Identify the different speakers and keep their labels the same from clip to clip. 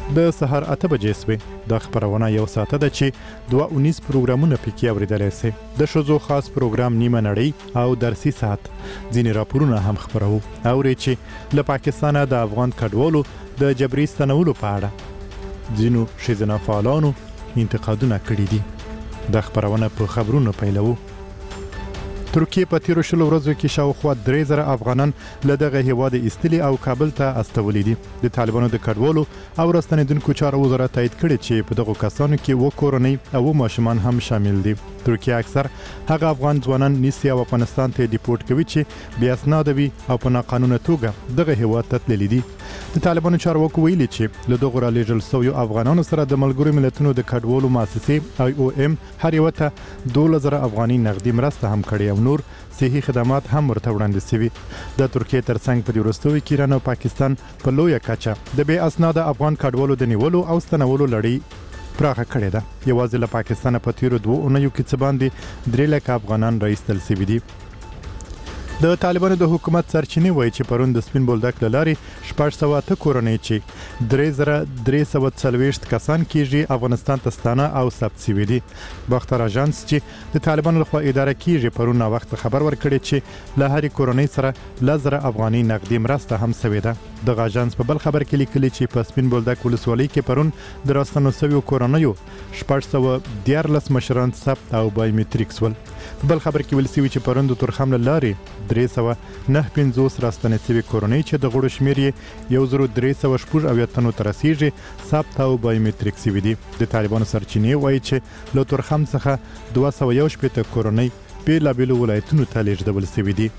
Speaker 1: د سهار 8 بجې سوې. د خبرونه یو ساعته ده چې 219 پروګرامونه پکې اوریدلای شي. د شوزو خاص پروګرام نیمه نړۍ او درسي ساعت ځینې راپورونه هم خبرو او چې له پاکستانه د افغان کډوالو د جبري ستنولو په اړه ځینو ښځینه فعالانو انتقادونه کړي دي. د خبرونه په خبرونو پیلو. ترکیه په تیرو شلو ورځو کې شاوخوا 3000 افغانان له دغه هیواد ایستلي او کابل ته استولي دي. د طالبانو د کډوالو او راستنیدونکو چارو وزارت تایید کړي چې په دغه کسانو کې و کورنۍ او ماشومان هم شامل دي. ترکیه اکثر هغه افغان ځوانان نیسي او افغانستان ته ډیپورټ کوي چې بیا اسناد وي او په ناقانونه توګه دغه هیواد ته تللي دي. د طالبانو چارواکو ویلي چې له دغه را لېږل شویو افغانانو سره د ملګرو ملتونو د کډوالو مؤسسې IOM هر یو ته 2000 افغاني نغدي مرسته هم کړې او نور صحي خدمات هم ورته وړاندې شوي. د ترکیه ترڅنګ په دې وروستیو کې ایران او پاکستان په لویه کچه د بې اسناده افغان کډوالو د نیولو او ستنولو لړۍ پراخه کړې ده. یوازې له پاکستانه په تیرو 2 اونیو کې څه باندې 3 لک افغانان راایستل شوي دي. د طالبانو د حکومت سرچینې وایي چې پرون د سپین بولدک له لارې 608 کورنۍ چې 3340 کسان کېږي افغانستان ته ستانه او ثبت شوي دي. باختر اژانس چې د طالبانو لخوا اداره کېږي پرون وخت خبر ورکړی چې له هرې کورنۍ سره 1000 افغاني نقدي مرسته هم شوې ده. د اژانس په بل خبر کې لیکلي چې په سپین بولدک ولسوالۍ کې پرون د راستنو شویو کورنیو 614 مشران ثبت او بایومټریک ول. بل خبر کې ویل شوی چې پرون د تورخم له لارې 359 راستنې شوي کورنۍ چې د غړو شمیر یې 1316 تنو ته رسیږي ثبت او بایومټریک شوي دي. د طالبانو سرچینې وایي چې له تورخم څخه 211 کورنۍ بیلابیلو ولایتونو ته لیږدول شوي دي.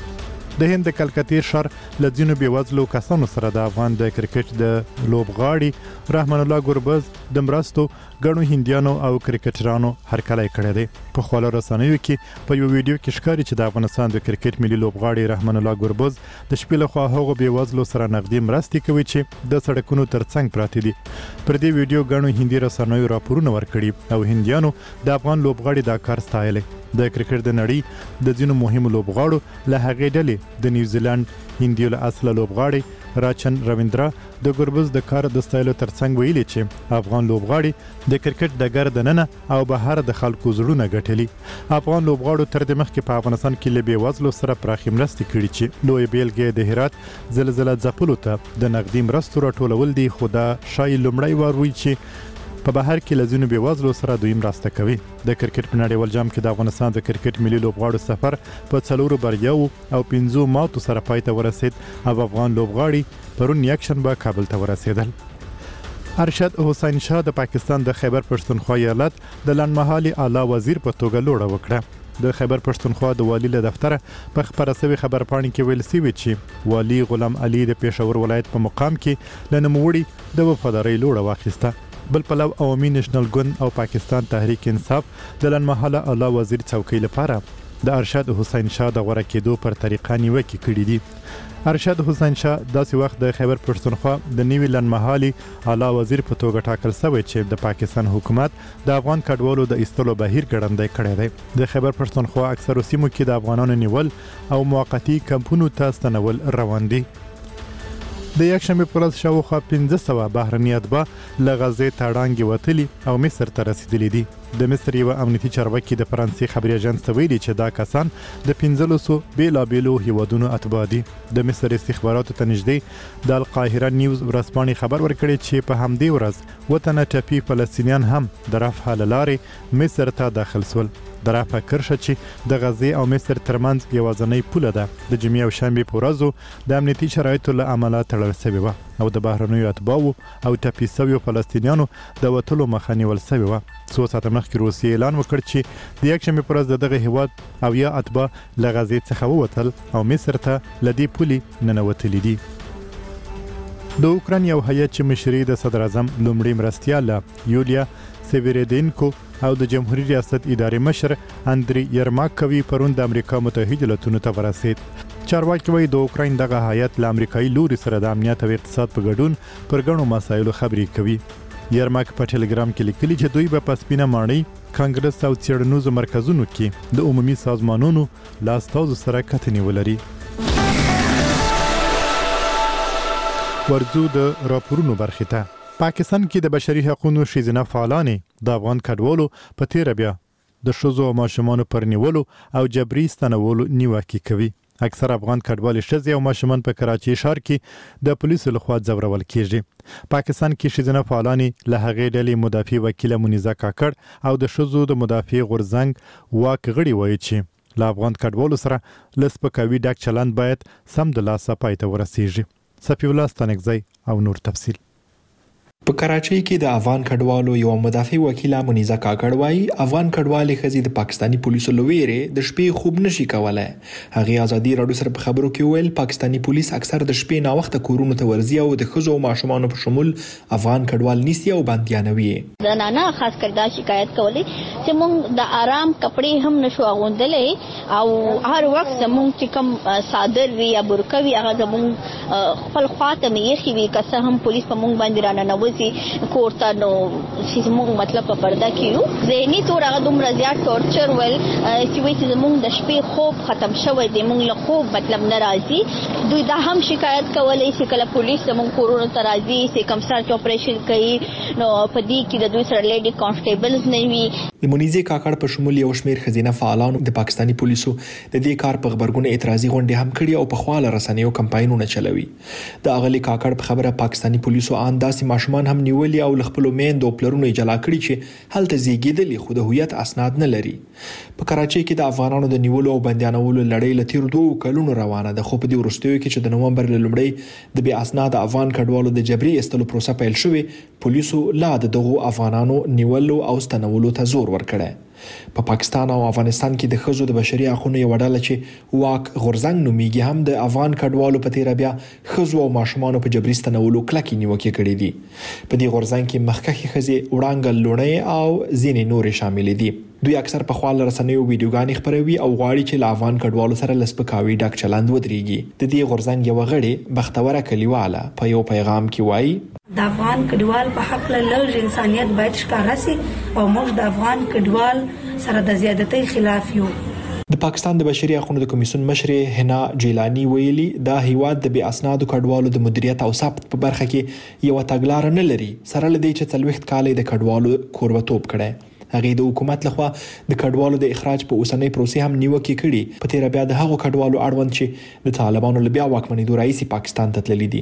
Speaker 1: د هند د کلکتې ښار له ځینو بېوزلو کسانو سره د افغان د کرکټ د لوبغاړي رحمان الله ګربز د مرستو ګڼو هندیانو او کرکټرانو هرکلی کړی دی. په خواله رسنیو کې په یو ویډیو کې ښکاري چې د افغانستان د کرکټ ملي لوبغاړي رحمان الله ګربز د شپې لخوا هغو بېوزلو سره نغدي مرستې کوي چې د سړکونو ترڅنګ پراته دي. پر دې ویډیو ګڼو هندي رسنیو راپورونه ورکړي او هندیانو د افغان لوبغاړي دا کار ستایلی. د کرکټ د نړۍ د ځینو مهمو لوبغاړو له هغې ډلې د نیوزیلند هندیو له اصله لوبغاړي راچن رویندرا د ګربز د کار د ستایلو ترڅنګ ویلي چې افغان لوبغاړي د کرکټ ډګر دننه او بهر د خلکو زړونه ګټلي. افغان لوبغاړو تر دې مخکې په افغانستان کې له بېوزلو سره پراخې مرستې کړي چې لویه بیلګې د هرات زلزله ځپلو ته د نغدي مرستو راټولول دي. خو دا ښایي لومړی وار وي چې په بهر کې له ځینو بېوزلو سره دوی مرسته کوي. د کرکټ په نړیوال جام کې د افغانستان د کرکټ ملي لوبغاړو سفر په 4 بریاوو او 5 ماتو سره پای ته ورسید او افغان لوبغاړي پرون یکشنبه کابل ته ورسېدل. ارشد حسین شاه د پاکستان د خیبر پښتونخوا ایالت د لنډمهالي اعلی وزیر په توګه لوړه وکړه. د خیبر پښتونخوا د والی له دفتره په خبره شوې خبرپاڼې کې ویل شوي چې والی غلام علي د پېښور ولایت په مقام کې له نوموړي د وفادارۍ لوړه واخیسته. بل پلو عوامي نېشنل ګوند او پاکستان تحریک انصاف د لنډمهاله اعلی وزیر څوکۍ لپاره د ارشد حسین شاه د غوره کېدو پر طریقه نیوکې کړي دي. ارشد حسین شاه داسې وخت د خیبر پښتونخوا د نوي لنډمهالي اعلی وزیر په توګه ټاکل شوی چې د پاکستان حکومت د افغان کډوالو د ایستلو بهیر ګړندی کړی دی. د خیبر پښتونخوا اکثرو سیمو کې د افغانانو نیول او موقتي کمپونو ته ستنول روان دي. د یکشنبې په ورځ شاوخوا 1500 بهرني اتباع له غزې تاړانګې وتلي او مصر ته رسیدلي دي. د مصر یوه امنیتي چارواکي د فرانسې خبري اژانس ته ویلي چې دا کسان د 1500 بیلابیلو هیوادونو اتباع دي. د مصر استخباراتو ته نږدې د القاهره نیوز ورځپاڼې خبر ورکړی چې په همدې ورځ وطنه ټپي فلسطینیان هم د رفح له لارې مصر ته داخل شول. د رفح کرښه چې د غزې او مصر ترمنځ یوازینۍ پوله ده د جمعې او شنبې په ورځو د امنیتي شرایطو له امله تړل شوې وه او د بهرنیو اتباعو او ټپي شویو فلسطینیانو د وتلو مخه نیول شوې وه. څو ساعته مخکې روسیې اعلان وکړ چې د یکشنبې په ورځ د دغه هیواد او یا اتباع له غزې څخه ووتل او مصر ته له دې پولې ننوتلي دي. د اوکراین یو هیات چې مشري د صدر اعظم لومړي مرستیال یولیا سیویریدینکو او د جمهوریت ریاست ادارې مشر اندری یرماک کوي پرون د امریکا متحده ایالاتونو ته ورسید. چارواکي وایي د اوکراین دغه هیات له امریکایي لوري سره د امنیت او اقتصاد په ګډون پر ګڼو مسایلو خبرې کوي. یرماک په ټلګرام کې لیکلي چې دوی به په سپینه ماڼۍ کانګرس او څېړنیزو مرکزونو کې د عمومي سازمانونو له استازو سره کتنې ولري. ورځو د راپورونو برخې ته پاکستان کې د بشري حقوقو ښځینه فعالانې د افغان کډوالو په تیر بیا د ښځو او ماشومانو پر نیولو او جبري ستنولو نیوکه کوي. اکثر افغان کډوال ښځې او ماشومان په کراچي ښار کې د پولیسو لخوا ځورول کیږي. پاکستان کې ښځینه فعالانې له هغې ډلې مدافع وکیله منیزه کاکړ او د ښځو د مدافع غورځنګ واک غړي وایي چې له افغان کډوالو سره لسپکاوي ډک چلند باید سم د لاسه پای ته ورسیږي. صفی الله ستانکزی او نور تفصیل.
Speaker 2: په کراچۍ کې د افغان کډوالو یو مدافع وکیله منیزه کاکړ وايي افغان کډوالې ښځې د پاکستاني پولیسو له ویرې د شپې خوب نشي کولای. هغې ازادي راډیو سره په خبرو کې ویل پاکستاني پولیس اکثر د شپې ناوخته کورونو ته ورځي او د ښځو او ماشومانو په شمول افغان کډوال نیسي او بندیانوي.
Speaker 3: زنانه خاص کر دا شکایت کولی چې موږ د آرام کپړې هم نشو اغوندلې او هر وخت زموږ چې کوم صادر وي یا برقه وي هغه زموږ خپل خواته مېخي وي که څه هم پولیس په موږ باندې راننوځي کوړه نو چې موږ مطلب په پرده کې یو ذهني تور هغه دومره زیات ټورچر ول چې وایي چې موږ د شپې خوب ختم شوی دی موږ له خوب مطلب ناراضي. دوی دا هم شکایت کولای چې کله پولیس موږ کورونو ته راځي چې کوم سرچ اپریشن کوي نو په دې کې د دوی سره لیډي کانسټیبلز نه وي.
Speaker 2: د منیزه کاکړ په شمول یو شمېر ښځینه فعالانو د پاکستاني پولیسو د دې کار په خبرګون اعتراضي غونډې هم کړي او په خواله رسنیو کمپاینونه چلوي. د اغلی کاکړ په خبره پاکستاني پولیسو ان داسې ماشومان هم نیولي او خپل میندو پلرونو جلا کړي چې هلته زیږیدلي خو د هویت اسناد نه لري. په کراچۍ کې د افغانانو د نیولو او بندیانولو لړۍ له تیر 2 کلونو روانه ده خو په دې وروستیو کې چې د نومبر له لومړۍ د بې اسناد افغان کډوالو د جبري استلو پروسه پیل شوې پولیسو لا دغه افغانانو نیولو او ستنولو ته زور ورکړی. په پاکستان او افغانستان کې د ښځو د بشري حقوقو یو ډله چې واک غورځنګ نومیږي هم د افغان کډوالو په تیر بیا ښځو او ماشومانو په جبري ستنولو کلکې نیوکې کړې دي. په دې غورځنګ کې مخکښې ښځې وړانګه لوڼې او ځینې نورې شامل دي. دوی اکثر په خواله رسنیو ویډیوګانې خپروي او غواړي چې له افغان کډوالو سره لسپکاوي ډک چلند ودرېږي. د دې غورځنګ یو غړي بختوره کلیواله په یو پیغام کې وایي
Speaker 4: د افغان کډوال په حق له انسانيت باید ښکارا سي او موږ د افغان کډوال سره د زیادتۍ خلاف یو.
Speaker 2: د پاکستان د بشري حقوقو د کمیسیون مشر هنا جیلانی ویلي دا هیواد د بې اسنادو کډوالو د مدیریت او ثبت په برخه کې یو تګلار نه لري سره لدی چې 40 کال د کډوالو کوربتوب کړي. هغه د حکومت لخوا د کډوالو د اخراج په اوسنۍ پروسې هم نیوکې کړي. په تیر بیا د هغو کډوالو اړوند چې د طالبانو له بیا واکمنۍ رئیس پاکستان ته تللي دي.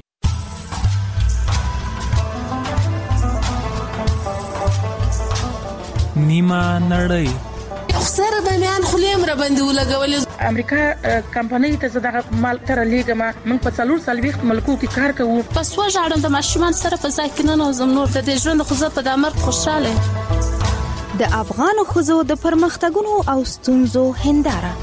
Speaker 5: نیمه نړۍ
Speaker 6: خسر د میان خلیم را باندې ولګولې
Speaker 7: امریکا کمپنۍ ته زړه مال تر لیګما موږ په 440 ملکو کې کار کوو.
Speaker 6: پس وژاړم د ماشومان سره په ځای کې نه نوزم نور د ژوند خو زه په دمر خوشاله.
Speaker 8: د افغان خزو د پرمختګونو او ستونزو هنداره.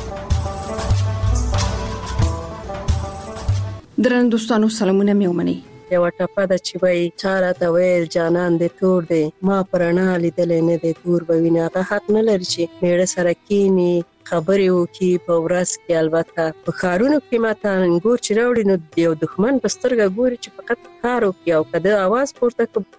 Speaker 9: درن دوستانو سلامونه میومني.
Speaker 10: یو ټپه د چې وای چاره ته ویل جانان دې تور دی ما پرانا لیدل نه دې تور بوینه هغه حق نه لري چې میړه سره کینی خبرې وکي په ورځ کې. البته په کارونو کې ماته انګور چې راوړي نو یو دښمن په سترګه ګوري چې فقط کار وکي او کده आवाज پورته کوي.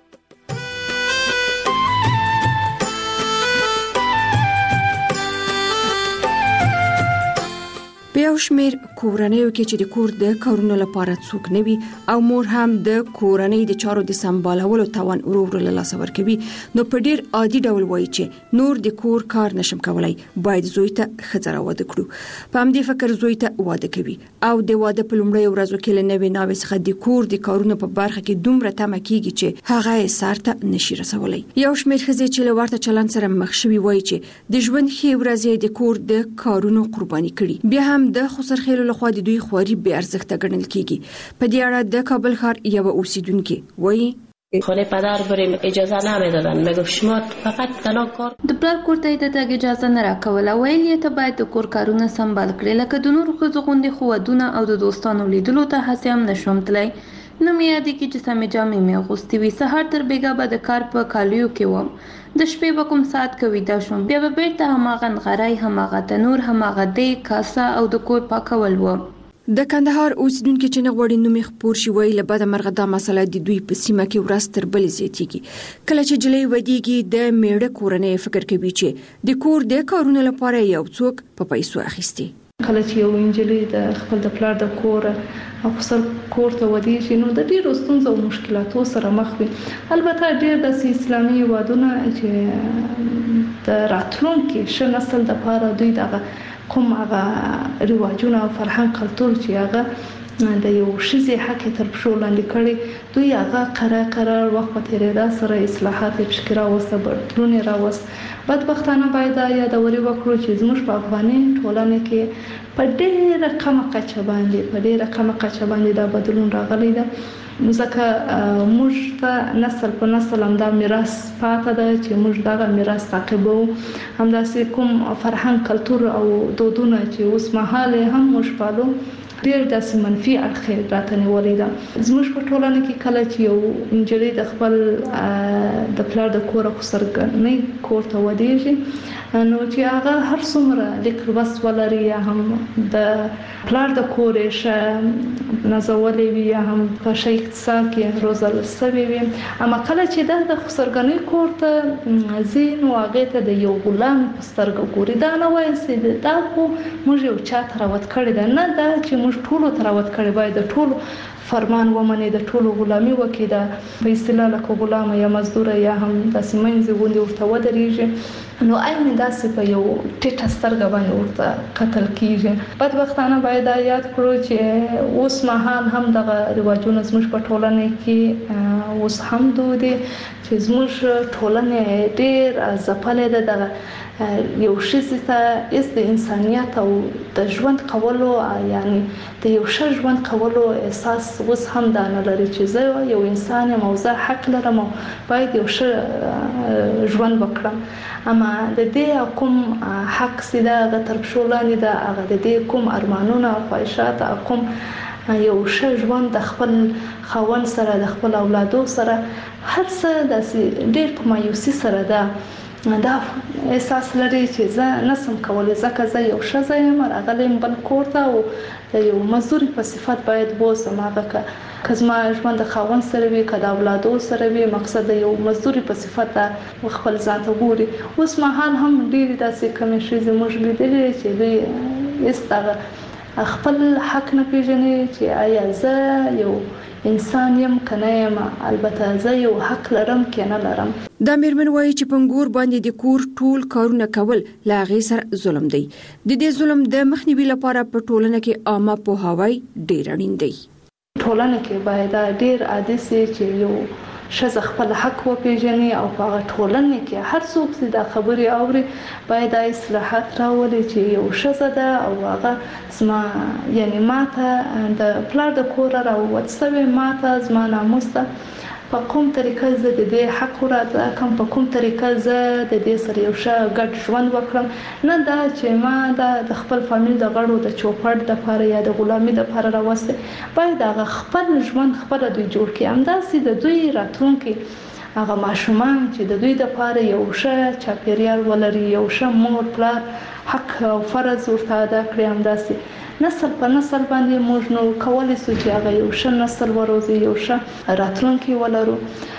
Speaker 9: په یو شمېر کورنیو کې چې د کور د کارونو لپاره څوک نه وي او مور هم د کورنۍ د چارو د سمبالولو توان ورور له لاسه ورکوي نو په ډیر عادي ډول وایي چې نور د کور کار نشم کولای باید زوی ته ښځه راواده کړو. په همدې فکر زوی ته واده کوي او د واده په لومړۍ ورځو کې له نوې ناوې څخه د کور د کارونو په برخه کې دومره تمه کیږي چې هغه یې سر ته نشي رسولی. یو شمېر ښځې چې له ورته چلند سره مخ شوي وایي چې د ژوند ښې ورځې د کور د کارونو قرباني کړي. بیا هم د خسرخېلو لخوا د دوی خواري بې ارزښته ګڼل کیږي. په دې اړه د کابل ښار یو اوسیدونکو وایي
Speaker 11: خانه پدر بریم اجازه نمیدادن میگفت شما فقط تنها کار
Speaker 12: د پلار کور ته د تګ اجازه نه راکوله ویل یې ته باید د کور کارونه سمبال کړې لکه د نورو ښځو غوندې خو ودونه او د دوستانو لیدلو ته هسې هم نشوم تللی. نه مې یادېږي چې سمې جامې مې اغوستې وي. سهار تر بېګا به د کار په کالیو کې وم. د شپې به کوم ساعت کې ویده شوم بیا به بیرته هماغه نغری هماغه تنور هماغه دیګ کاسه او د کور پاکول و.
Speaker 9: د کندهار اوسیدونکو چې نه غوړي نومې خپور شي وی له بده مرغه دا مسله د دوی په سیمه کې ورځ تر بلې زیاتېږي. کله چې جلۍ ودیږي د میړه کورنۍ فکر کوي چې د کور د کارونو لپاره یو څوک په پیسو اخیستي.
Speaker 12: کله چې یو انجلۍ د خپل د پلار د کور افسر کور ته ودیږي نو د ډیرو ستونزو او مشکلاتو سره مخ وي. البته ډیر د اسلامي هیوادونو چې د راتلونکي ښه نسل لپاره دوی دغه کوم هغه رواجونه او فرهنګ کلتور چې هغه د یو ښځې حق تر پښو لاندې کړي دوی هغه قرار وخت په تیریدا سره اصلاحات پکې راوسته بدلون راوست. بدبختانه باید یادوري وکړو چې زموږ په افغاني ټولنه کې په ډېره کمه کچه باندې دا بدلون راغلی ده. ځکه موږ ته نسل په نسل هم دا میراث پاتې ده چې موږ دغه میراث تعقیبو. همداسې کوم فرهنګ کلتور او دودونه چې اوس مهال هم موږ پالو ډېر داسې منفي اړخ راته نیولې ده. زموږ په ټولنه کې کله چې یو نجلۍ د خپل د پلار د کور خسرګنۍ کور ته ودیږي نو چې هغه هر څومره لیک لوست ولري یا هم د پلار د کور ښه نازولې وي یا هم په ښه اقتصاد کې روزل شوې وي اما کله چې د خسرګنۍ کور ته ځي نو هغې ته د یو غلام په سترګه ګوري. دا نه وایي چې دا خو موږ یو چا ته راوت کړې ده، نه دا چې موږ ټولو ته راوت کړې باید د ټولو فرمان ومني، د ټولو غلامي وکړي، د په اصطلاح لکه غلامه یا مزدوره یا هم داسې منځې غوندې ورته ودرېږي نو عین داسې په یو ټیټه سترګه باندې ورته کتل کېږي. بدبختانه باید دا یاد کړو چې اوس مهال هم دغه رواجونه زموږ په ټولنه کې اوس هم دود دي چې زموږ ټولنه ډېر ځپلې ده. دغه یو ښځې ته هېڅ د انسانیت او د ژوند کولو یعنی د یو ښه ژوند کولو احساس اوس هم دا نه لري چې زه یو انسان یم او زه حق لرم او باید یو ښه ژوند وکړم. اما د دې کوم حق چې ده هغه تر پښو لاندې ده، هغه د دې کوم ارمانونه او خواهشات کوم یو ښه ژوند د خپل خاوند سره د خپل اولادو سره هر څه داسې ډېر په مایوسي سره ده. دا احساس لري چې زه نسم کولی ځکه زه یو ښځه یم راغلی یم بل کور ته او د یو مزدوري په صفت باید بوځم. هغه که زما ژوند د خاوند سره وي که د اولادو سره وي مقصد د یو مزدوري په صفت خپل ځان ته ګوري. اوس مهال هم ډېرې داسې کمې ښځې موږ لیدلې چې دوی هېڅ دغه خپل حق نه پېژني چې آیا زه یو انسان یم که نه یم، البته زه یو حق لرم که نه لرم.
Speaker 9: دا میرمن وایي چې پنګور باندې د کور ټول کارونه کول له هغې سره ظلم دی. د دې ظلم د مخنیوي لپاره په ټولنه کې عامه پوهاوی ډېر اړین دی.
Speaker 12: ټولنه کې باید ډېر عادي سي چې یو ښځه خپل حق وپېژني او په هغه ټولنه کې هر څوک چې دا خبرې اوري باید دا اصلاحات راولي چې یو ښځه ده او هغه زما یعنی ماته د پلار د کوره راووت شوې، ماته زما ناموس ده، په کوم طریقه زه د دې حق وراده کوم، په کوم طریقه زه د دې سره یو ښه ګډ ژوند وکړم. نه دا چې ما د خپل فامیل د غړو د چوپړ دپاره یا د غلامي دپاره راوستی، باید هغه خپل ژوند خپله دوی جوړ کړي. همداسې د دوی راتلونکي هغه ماشومان چې د دوی دپاره یو ښه چاپېریال ولري، یو ښه مور پلار حق او فرض ورته ادا کړي. همداسې نسل په نسل باندې موږ نو کولی شو چې هغه یو ښه نسل وروزي، یو ښه راتلونکی ولرو.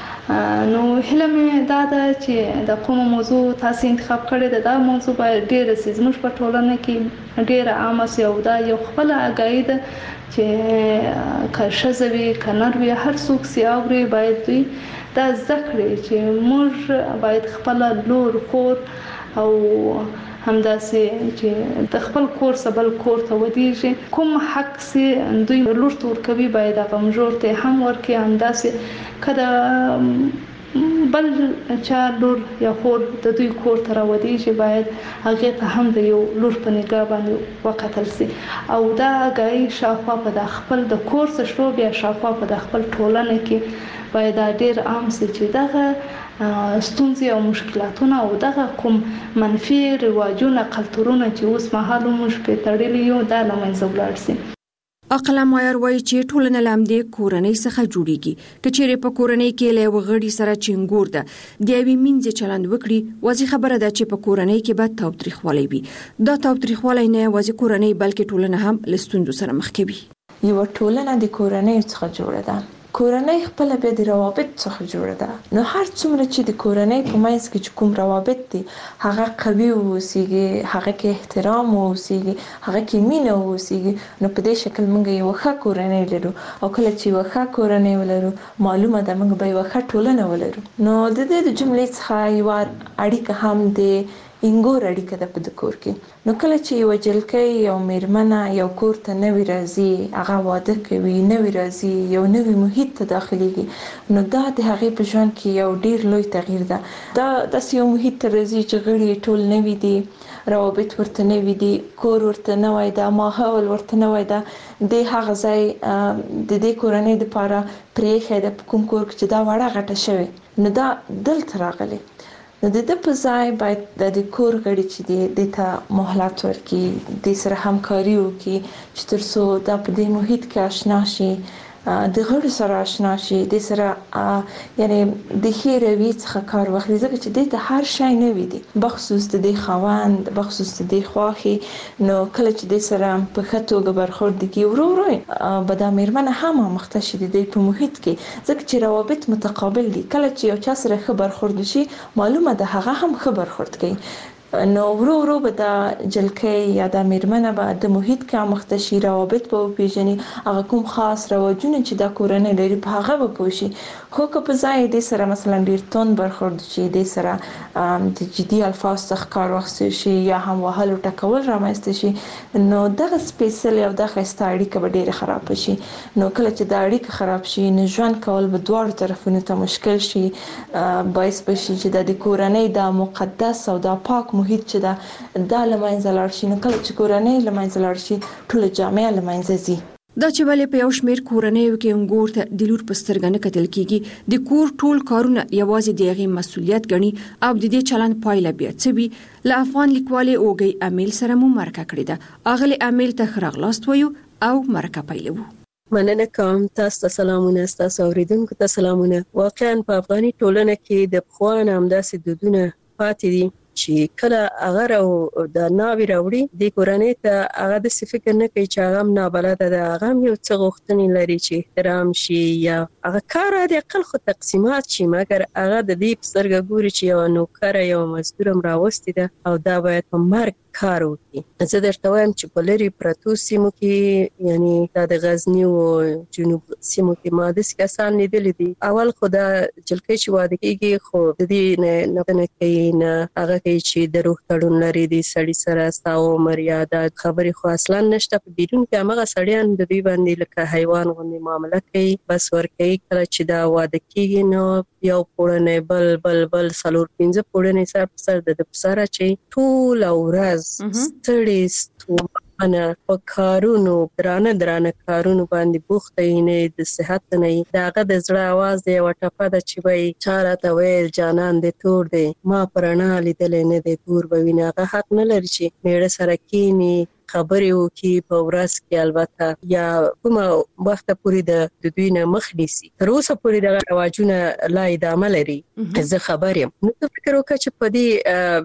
Speaker 12: نو هیله مې دا ده چې د کومه موضوع تاسو انتخاب کړې ده دا موضوع باید ډېره سي زموږ په ټولنه کې ډېره عامه سي او دا یو خپله اګاهي ده چې که ښځه وي که نر وي هر څوک سي اوري باید دوی دا زده کړي چې موږ باید خپله لور خور او همداسې چې د خپل کور څخه بل کور ته ودیږي کوم حق سي دوی لور ته ورکوي باید هغه مژور ته هم ورکړي. همداسې که د بل چا لور یا خور د دوی کور ته راودیږي باید هغې ته هم د یو لور په نګاه باندې وکتل سي او دا اګاهي شاوخوا په د خپل د کور څخه شروع بیا شاوخوا په د خپل ټولنه کې باید دا ډېر عام سي چې دغه ستونزې او مشکلاتونه او دغه کوم منفي رواجونه کلتورونه چې اوس مهال موږ پرې تړلي یو دا له منځه ولاړ سي.
Speaker 9: عقله مایر وایي چې ټولنه له همدې کورنۍ څخه جوړیږي. که چیرې په کورنۍ کې له یوه غړي سره چنګور ده د یوې مینځې چلند وکړي واضح خبره ده چې په کورنۍ کې به تاوتریخوالی وي. دا تاوتریخوالی نه یوازې کورنۍ بلکې ټولنه هم له ستونزو سره مخ کوي.
Speaker 13: یوه ټولنه د کورنۍ څخه جوړه ده. کورنۍ خپل به د روابط څخه جوړه ده. نو هر څومره چې د کورنۍ په منځ کې کوم روابط دي هغه قوي اوسېږي، هغه کې احترام اوسېږي، هغه کې مینه اوسېږي، نو په دې شکل موږ یو ښه کورنۍ لرو. او کله چې یو ښه کورنۍ ولرو معلومه ده موږ به یو ښه ټولنه ولرو. نو د دې د جملې څخه یو اړیکه هم د انګور اړیکه ده په د کور کې. نو کله چې یو جلکۍ یو میرمنه یو کور ته نوی راځي، هغه واده کوي، نوی راځي، یو نوی محیط ته داخليږي، نو دا د هغې په ژوند کې یو ډیر لوی تغییر ده. دا داسې یو محیط ته راځي چې غړي ټول نوی دي، روابط ورته نوی دي، کور ورته نوی ده، ماحول ورته نوی ده. د هغه ځای د دې کورنۍ لپاره پرېښی ده په کوم کور کې چې دا وړه غټه شوې، نو دا دلته راغلی. نو د دې په ځای باید د کور غړي چې د ته مهلت ورکړي، د سره همکاري وکړي چې تر څو دا په دې محیط کې آشنا شي، د غړو سره آشنا شي، د سره یعنی د ښې رویې څخه کار واخلي، ځکه چې دې ته هر شی نوی دي، بخصوص د دې خاوند، بخصوص د دې خواښې. نو کله چې دې سره په ښه توګه برخورد وکړي، ورو ورو به دا میرمنه هم آموخته شي د دې په محیط کې، ځکه چې روابط متقابل دي. کله چې یو چا سره ښه برخورد وشي معلومه ده هغه هم ښه برخورد کوي. نو ورو ورو به دا جلکۍ یا دا میرمنه به د محیط کې آموخته شي، روابط به وپېژني، هغه کوم خاص رواجونه چې دا کورنۍ لري په هغه به پوه شي. خو که په ځای دې سره مثلا ډیر توند برخورد شي، دې سره د جدي الفاظ څخه کار واخیستل شي یا هم وهل او ټکول رامنځته شي، نو دغه سپیشل او دغه ښایسته اړیکه به ډیره خراب شي. نو کله چې دا اړیکه خراب شي نو ژوند کول به دواړو طرفونو ته مشکل شي، باعث به شي چې د کورنۍ دا مقدس او دا پاک محیط چې دا لمنځه لاړ شي. نو کله چې کورنۍ لمنځه لاړ شي ټول جامعه لمنځه ځي.
Speaker 9: دا چې ولې په یو شمېر کورنیو کې انګور ته د لور په سترګه نه کتل کیږي، د کور ټول کارونه یوازې د هغې مسؤلیت ګڼي او د دې چلند پایله بیا څه وي. له افغان لیکوالې اوږۍ امیل سره مو مرکه کړې ده. اغلې امیل ته ښه راغلاست وایو او مرکه پیلوو.
Speaker 10: مننه کوم. تاسو ته سلامونه، تاسو اوریدونکو ته سلامونه. واقعا په افغاني ټولنه کې د پخوانه همداسې دودونه پاتې دي چې کله هغه او د ناوی راوړي د کورنۍ ته هغه د فکر نه کوي چې هغه نابلده ده، هغه یو څه غوښتنې لري چې احترام شي یا هغه کار د اقل خو تقسیمات شي، مګر هغه د دې په سترګه ګوري چې یو نوکر یو مزدور راوستي ده او دا باید په مرګ کار وکړي. زه درته وایم چې په لري پرتو سیمو کې، یعنی دا د غزنی او جنوب سیمو کې ما داسې کسان لیدلي دي. اول خو دا جلکۍ چې واده کېږي خو د دې نه کوي، نه هغه کوي چې د روح تړون لري د سړي سره، ستا عمر یا دا خبرې خو اصلا نشته. په بیرون کې همغه سړیان د دوی باندې لکه حیوان غوندې معامله کوي، بس ورکوي. کله چې دا واده کېږي نو یو پوړنی بل 4-5 پوړنی سر په سر د سر چې ټول ورځ ستړي ستومانه په کارونو درانه کارونو باندې بوخت نه د صحت نه داغه د زړه आवाज دی او ټپه د چې وای چاره ته ویل جانان دې تور دی ما پرانا لیدل نه دې تور بوینه هغه حق نه لري چې میړه سره کینی خبرې وکي په ورځ کې، البته یا کومه وخت پورې د دوی نه مخ نیسي. تر اوسه پورې د رواجونه لا ادامه لري. زه خبر یم. نو فکر وکړه چې په دې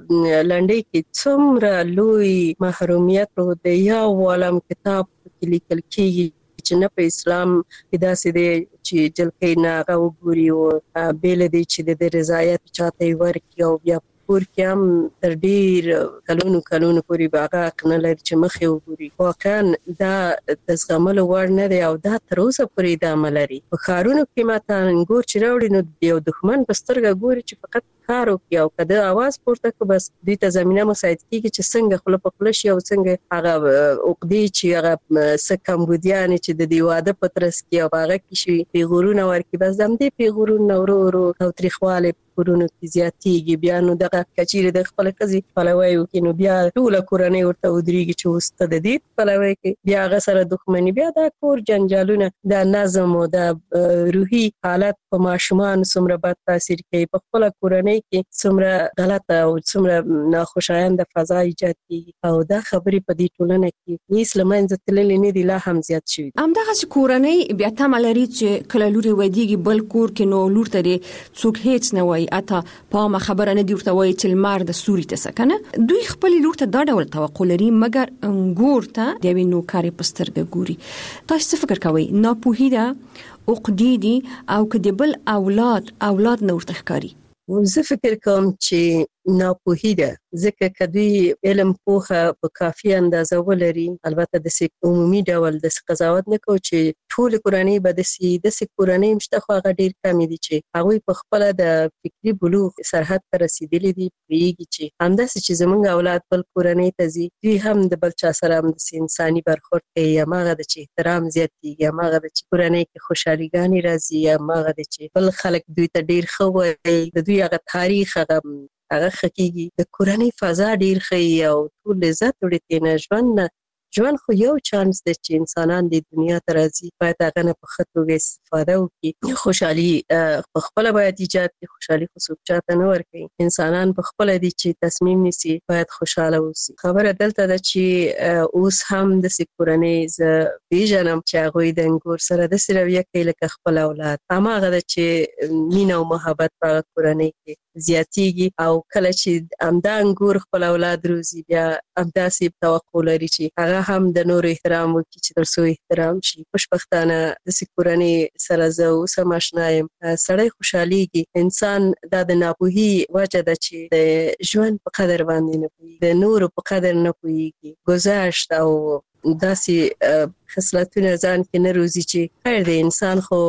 Speaker 10: لنډۍ کې څومره لوی محرومیت د یو عالم کتاب کې لیکل کېږي چې نه په اسلام کې داسې دی چې جلکۍ نه هغه وګوري او بیل دی چې د رضایت چاته ورکړي او بیا کور کې هم تر ډیر کلونو پورې باغه نه لري چې مخې وګوري. واقعا دا د زغملو وړ نه دی او دا تر اوسه پورې ادامه لري. په ښارونو کې ماته انګور چې راوړي نو یو دښمن په سترګه ګوري چې فقط کار وکړي او کده आवाज پورته کړي بس دوی ته زمينه مساعد کیږي چې څنګه خپل په خپل شي او څنګه هغه عقدې چې هغه سکمبودیان چې د دیواده پترس کې او هغه کې شي پیغورونه ورکي بس دم دې پیغورونه ورو او تاریخواله کورونو کې زیاتېږي. بیا نو دغه کچېره د خپل قضې پلوي وکړي نو بیا ټول کورنۍ ورته ودرېږي چې وسته د دې پلوي کې بیا هغه سره دښمني، بیا د کور جنجالونه، د نظم او د روحي حالت په ماشومان څومره بد تاثیر کوي، په خپل کورنۍ کې څومره غلطه او څومره ناخوشایند فضا ایجاد کیږي او دا خبرې په دې ټولنه کې هیڅ لمنځه تللې نه دي، لا هم زیات شوي.
Speaker 9: همدغه کورنۍ بیا تمه لري چې کله لور ودیږي بل کور کې نو لور ته څوک هیڅ نه وایي اته په خبره نه دی ورته وایي چې لمر د سوري ته سکنه دوی خپل لور ته دا ډول توقع لري مګر انګور ته د وینو کاری پسترګ ګوري. تاسو فکر کوئ ناپوهی ده عقدی او کدی بل اولاد نور تخکاری؟
Speaker 10: زه فکر کوم چې ناپوهی ده ځکه کدی علم پوهه په کافي اندازه ولري البته د عمومي ډول د قضاوت نه کو چې ټول کورنۍ به د کورنۍ مشته خو هغه ډیر کم دي چې هغه په خپل د فکری بلوغ سرحد ته رسیدلي دي پیږي چې همداسې چې زمونږ اولاد بل کورنۍ ته ځي دوی هم د بل چا سره هم د انساني برخورد کوي یا ماغه د چې احترام زیاتېږي یا ماغه د چې کورنۍ کې خوشحاليګانی راځي یا ماغه د چې بل خلک دوی ته ډیر خو وي د دوی هغه تاریخ هغه حقيقي د کورنۍ فضا ډیر ښه او ټول عزت ورته ژوند خو یو چانس دی چې انسانان د دنیا ته راځي باید هغه نه په ښه توګه استفاده وکړي. خوشحالي په خپله باید ایجاد کړي، خوشحالي خو څوک چاته نه ورکوي. انسانان په خپله دي چې تصمیم نیسي باید خوشحاله اوسي. خبره دلته ده چې اوس هم داسې کورنۍ زه پیژنم چې هغوی د انګور سره داسې رویه کوي لکه خپل اولاد. هماغه ده چې مینه او محبت په هغه کورنۍ کې زیاتېږي او کله چې همدا انګور خپل اولاد روزي بیا همداسې توقع لري چې هغه هم د نور احترام وکړي چې تر څو احترام شي. خوشبختانه داسې کورنۍ سره زه اوس هم اشنا یم. سړی خوشحالېږي. انسان دا د ناپوهي وجه ده چې د ژوند په قدر باندې نه پوهېږي، د نورو په قدر نه پوهېږي. گذشت او داسې خصلتونه ځان کې نه روزي چې خیر دی انسان خو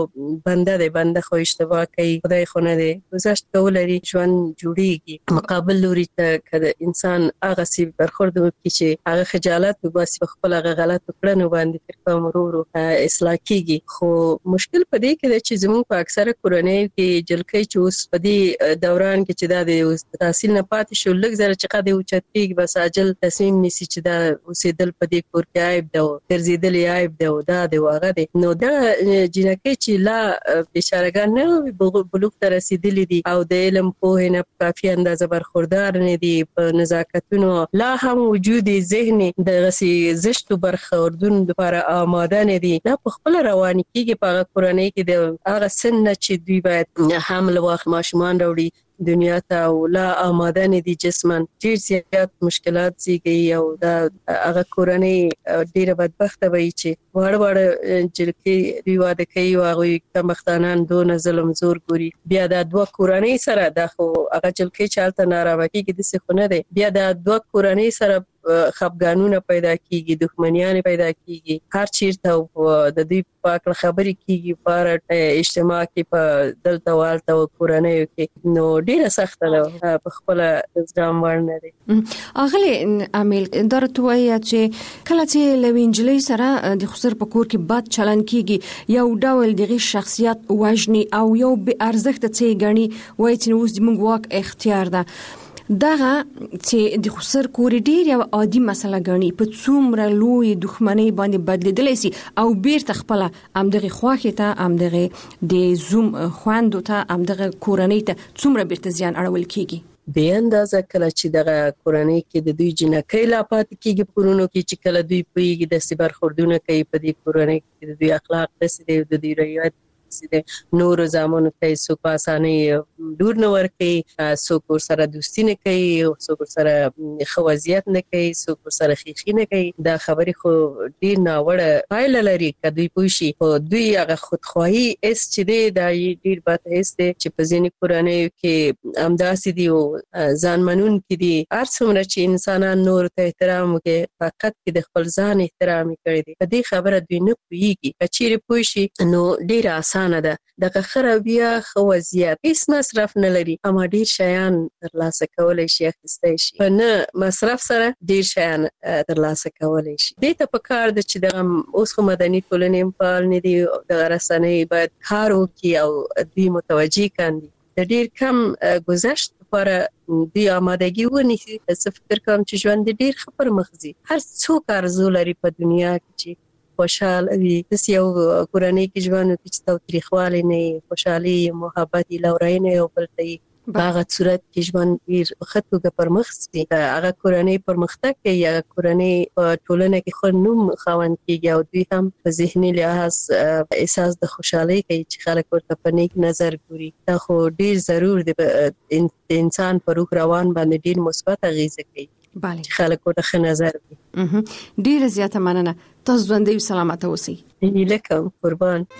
Speaker 10: بنده خو اشتباه کوي، خدای خو نه دی. گذشت کول لري ژوند جوړیږي. مقابل لوري ته کله انسان هغه سی برخورد وکړي چې هغه خجالت وباسي په خپل هغه غلط کړنو باندې تر کوم ورو اصلاح کیږي. خو مشکل په دې کې دی چې زموږ په اکثره کورنۍ کې جلکۍ چې اوس په دې دوران کې چې دا د تحصیل نه پاتې شو لږ زره چې قد اوچتېږي بس عاجل تصمیم نیسي چې دا اوسېدل په دې کور کې عیب ده او ګرځېدل عیب ده او دا دی هغه دی. نو دا جنکۍ چې لا بیچارهګان نه بلوغ ته رسېدلي دي او د علم پوهې نه په کافي اندازه برخوردار نه دي، په نزاکتونو لا هم وجود ذهني دغسې زشتو برخوردونو لپاره آماده نه دي. دا په خپله روانې کېږي په هغه کورنۍ کې د هغه سن نه چې دوی باید حمل واخلي ماشومان راوړي دنیا ته او لا آماده نه دي جسمن. ډیر زیات مشکلات زیږي او دا هغه کورنۍ ډیره بدبخته وي چې وړ جلکې دوی واده کوي او هغوی کمبختانان دونه ظلم زور ګوري. بیا دا دوه کورنۍ سره دا خو هغه جلکې چې هلته نارامه کېږي داسې خو نه دی. بیا دا دوه کورنۍ سره خفګانونه پیدا کیږي، دښمنیانې پیدا کیږي. هر چیرته د دوی په هکله خبرې کیږي په اجتماع کې په دلته والته او کورنیو کې. نو ډیره سخته ده په خپله زغم وړ نه دی.
Speaker 9: اغلې امیل دا راته وایي چې کله چې له نجلۍ سره د خسر په کور کې بد چلند کیږي یو ډول دغه شخصیت وژني او یو بې ارزښته څه ګڼي وایي چې اوس زموږ واک اختیار ده. دغه چې د خسر کور ډیر یو عادي مسله ګڼي په څومره لوی دښمنۍ باندې بدلیدلی سي او بیرته خپل امدغه خواخې ته امدغه د زوم خواندو ته امدغه کورنۍ ته څومره بیرته زیان اړول کیږي.
Speaker 10: بې اندازه کله چې دغه کورنۍ کې د دوی جنکۍ لا پاتې کېږي کورونو کې چې کله دوی پوهېږي داسې برخوردونه کوي په دې کورنۍ کې د دوی اخلاق داسې دی د دوی رویت نور زامنو ته څوک په اسانۍ دور نه ورکوي، څوک ورسره دوستي نه کوي، څوک ورسره ښه وضعیت نه کوي، څوک ورسره خیښي نه کوي. دا خبرې خو ډېر ناوړه پایله لري که دوی پوه شي. خو دوی هغه خودخواهي حس چې دی دا ډېر بد حس دی چې په ځینې کورنیو کې همداسې دي او ځان منونکي دي. هر څومره چې انسانان نورو ته احترام وکړي په حقیقت کې د خپل ځان احترام یې کړی دی. په دې خبره دوی نه پوهېږي. که چیرې پوه شي نو ډېره اسانه ده. دغه ښه رویه ښه وضعیت هیڅ مصرف نه لري اما ډیر شیان ترلاسه کولی شي اخیستی شي. په نه مصرف سره ډیر شیان ترلاسه کولی شي. دې ته پکار ده چې دغه اوس خو مدني ټولنې فعال نه دي دغه رسنۍ باید کار وکړي او دوی متوجه کاندي د ډیر کم گذشت لپاره دوی آمادګي ونیسي. زه فکر کوم چې ژوند ډیر ښه پرمخ ځي. هر څوک آرزو لري په دنیا کې چې خوشحال وي. داسې یو کورنۍ کې ژوند وکړي چې تاوتریخوالی نه وي، خوشحالي محبت لورینه یو بل ته وي. هغه صورت کې ژوند ډیر خطوګه پرمخ سي هغه کورنۍ پرمختګ کوي هغه کورنۍ په ټولنه کې خو نوم خوند کیږي او دوی هم په ذهني لحاظ احساس د خوشحالي کوي چې خلک ورته په نیک نظر ګوري دا خو ډیر ضرور دی انسان په روح روان باندې ډیر مثبت اغیزه کوي
Speaker 9: bale
Speaker 10: چې خلک ورته ښه نظر کوي
Speaker 9: ډیر زیاته مننه تاسو ژوندۍ او سلامت اوسئ
Speaker 10: لکه قربان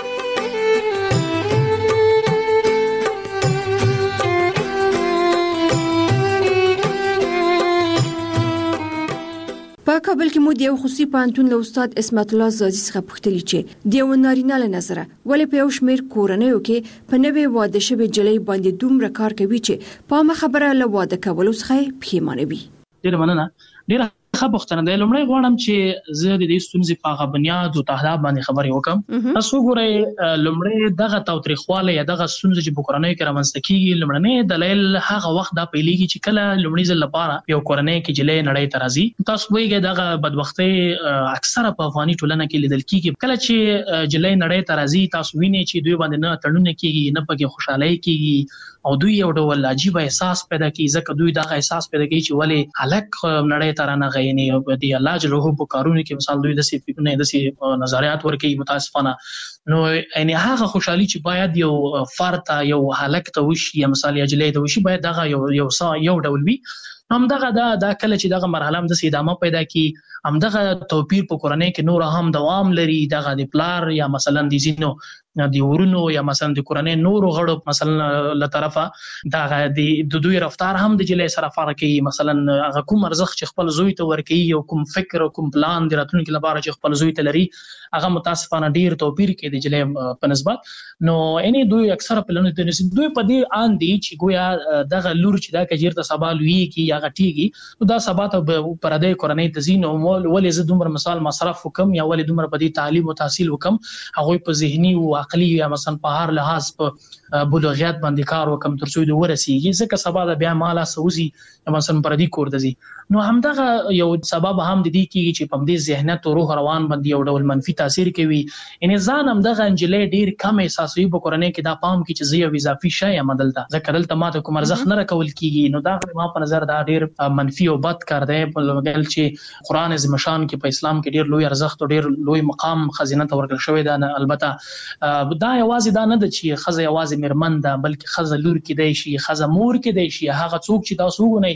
Speaker 9: په کابل کې مو د یو خصوصي پوهنتون له استاد اسمت الله زادي څخه پوښتنه چې د یو نارینه له نظره ولې په یو شمېر کورنیو کې په نوې واده شوې جلۍ باندې دومره کار کوي چې په ما خبره له واده کولو څخه پښیمانه وي.
Speaker 14: ډیر مننه ډیر ښه پوښتنه ده. لومړی غواړم چې زه د دې ستونزې په هغه بنیاد او تهداب باندې خبرې وکم. تاسو ګورئ لومړی دغه تاوتریخوالی یا دغه ستونزې چې په کورنیو کې رامنځته کېږي لومړنی دلیل هغه وخت دا پیلېږي چې کله لومړي ځل لپاره یو کورنۍ کې جلۍ نړۍ ته راځي. تاسو پوهېږئ دغه بدبختۍ اکثره په افغاني ټولنه کې لیدل کېږي. کله چې جلۍ نړۍ ته راځي تاسو وینئ چې دوی باندې نه تړونونه کېږي نه پکې خوشحالۍ کېږي او دوی یو ډول عجیب احساس پیدا کوي ځکه دوی دغه احساس پیدا کوي چې ولې هلک نړۍ ته رانغی یعنی د الله جل وعلا په کارونو کې مثال دوی د فکرونه د نظریات ورکوي متاسفانه نو یعنی هغه خوشحالي چې باید یو فرد یو هلک ته وشي یا مثال یا جلۍ ته وشي باید دغه یو ډول وي. هم دغه دا کله چې دغه مرحله هم د ادامه پیدا کی هم دغه توپیر په کورنۍ کې نور هم دوام لري دغه د پلار یا مثلا د زینو د ورونو یا مثلا د کورنۍ نورو غړو مثلا له طرفه دغه د دوی رفتار هم د جلۍ سره فرق کوي. مثلا هغه کوم ارزښت چې خپل زوی ته ورکوي او کوم فکر او کوم پلان د راتلونکي لپاره چې خپل زوی ته لري هغه متاسفانه ډیر توپیر کوي د جلۍ په نسبت. نو یعنی دوی اکثره پلانونه د دوی په دې ان دي چې ګویا دغه لور چې دا کجیر ته سبا لوي کی یا غټيږي نو دا سبا ته پر دې کورنۍ د زینو ولې زه دومره مثال مصرف وکم یا ولې دومره په دې تعلیم او تحصیل وکم هغه په ذهني او عقلي یا مثلا په هر لحاظ په بلوغیت باندې کار وکم تر څو د ورسیږي ځکه سبا د بیا مالا سوزي مثلا پر دې کور دزي. نو همدغه یو سبب هم د دې کېږي چې په دې ذهنیت او روح روان باندې یو ډول منفي تاثیر کوي. ان ځان هم دغه انجلې ډیر کم احساسوي په کورنۍ کې دا پام کې چې زه یو اضافي شی یم دلته ځکه دلته ماته کوم ارزښت نه راکول کېږي. نو دا ما په نظر دا ډیر منفي او بد کار دی په لګل چې قران عظیم شان کې په اسلام کې ډیر لوی ارزښت او ډیر لوی مقام خزینه ته ورکړل شوی دی. البته دا یوازې دا نه ده چې خزه یوازې مرمن ده بلکې خزه لور کې دی شي خزه مور کې دی شي هغه څوک چې تاسو وګورئ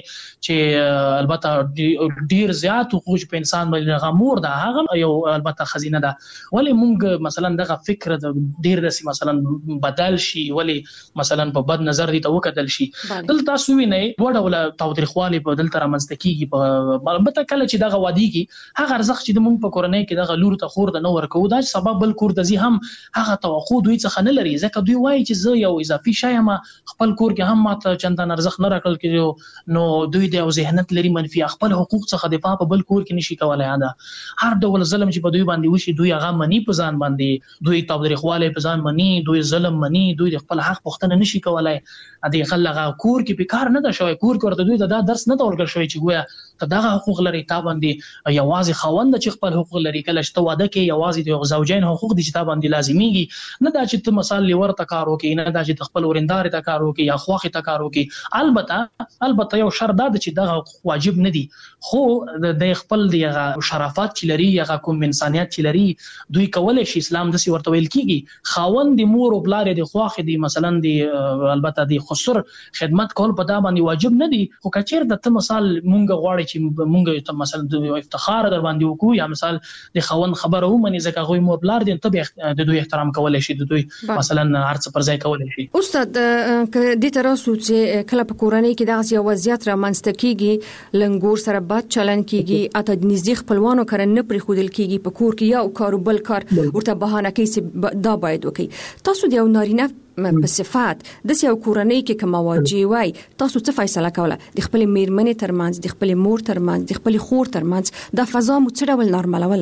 Speaker 14: چې البته ډیر زیات حقوق په انسان باندې غمور ده هغه یو البته خزینه ده. ولی مونږ مثلا دغه فکر ډیر رسي مثلا بدل شي ولی مثلا په بد نظر دي ته وکتل شي دلته تاسو وینئ وړ ولا تاوتریخوالي په دلته رامنځته کیږي په البته کله چې دغه وادي کې هغه ارزښت چې مونږ په کورنۍ کې دغه لور ته خور د نو ورکو دا سبب بل کور د زی هم هغه توقع دوی څخه نه لري ځکه دوی وایي چې زه یو اضافي شی یم خپل کور کې هم ماته چندان ارزښت نه راکړل کېږي نو دوی د ذهنیت لري منفي خپل حقوق څخه دفاع په بل کور کې نشي کولای. دا هر ډول ظلم چې په دوی باندې وشي دوی هغه منی په ځان باندې دوی تاوتریخواله په ځان منی دوی ظلم منی دوی خپل حق پوښتنه نشي کولای. دې خلغه کور کې په کار نه ده شوی کور کې ورته دوی دا درس نه ورکړل شوی چې ګویا ته دغه حقوق لري تا باندې یوازې خوند چې خپل حقوق لري کله چې واده کې یوازې د زوجین حقوق دي چې تا باندې لازميږي نه دا چې ته مثال لور ته کار وکې نه دا چې خپل ورندار ته کار وکې یا خوخه ته کار وکې. البته یو شرط دا چې دغه واجب نه دي خو د خپل دغه شرافت چې لري یا کوم انسانيت چې لري دوی کولای شي اسلام د سی ورته ویل کیږي خوند د مور او بلار د خوخه دي مثلا د البته د خسر خدمت کول په دا باندې واجب نه دي خو کچیر د ته مثال مونږ غواړي چې مونږ ته مثلا د افتخار در باندې وکړو یا مثال د خوند خبره ومني ځکه غوي مور بلار دي ته د دوی احترام کولای شي د دوی مثلا هرڅ پر ځای کولای شي.
Speaker 9: استاد د تراسو چې کله په کورنۍ کې دغه یو وضعیت رامنځته کیږي لنګور سره بد چلن کیږي اته د نږدې خپلوانو کړه نه پرې خودل کیږي په کور کې یا کاروبل کار ورته بهانه کوي چې دا باید وکي. تاسو د یو نارینه په صفات د یو کورنۍ کې کوم واجب وای تاسو څه فیصله کوله د خپل میرمنې ترمنځ د خپل مور ترمنځ د خپل خور ترمنځ د فضا مو څه ډول نارملوله؟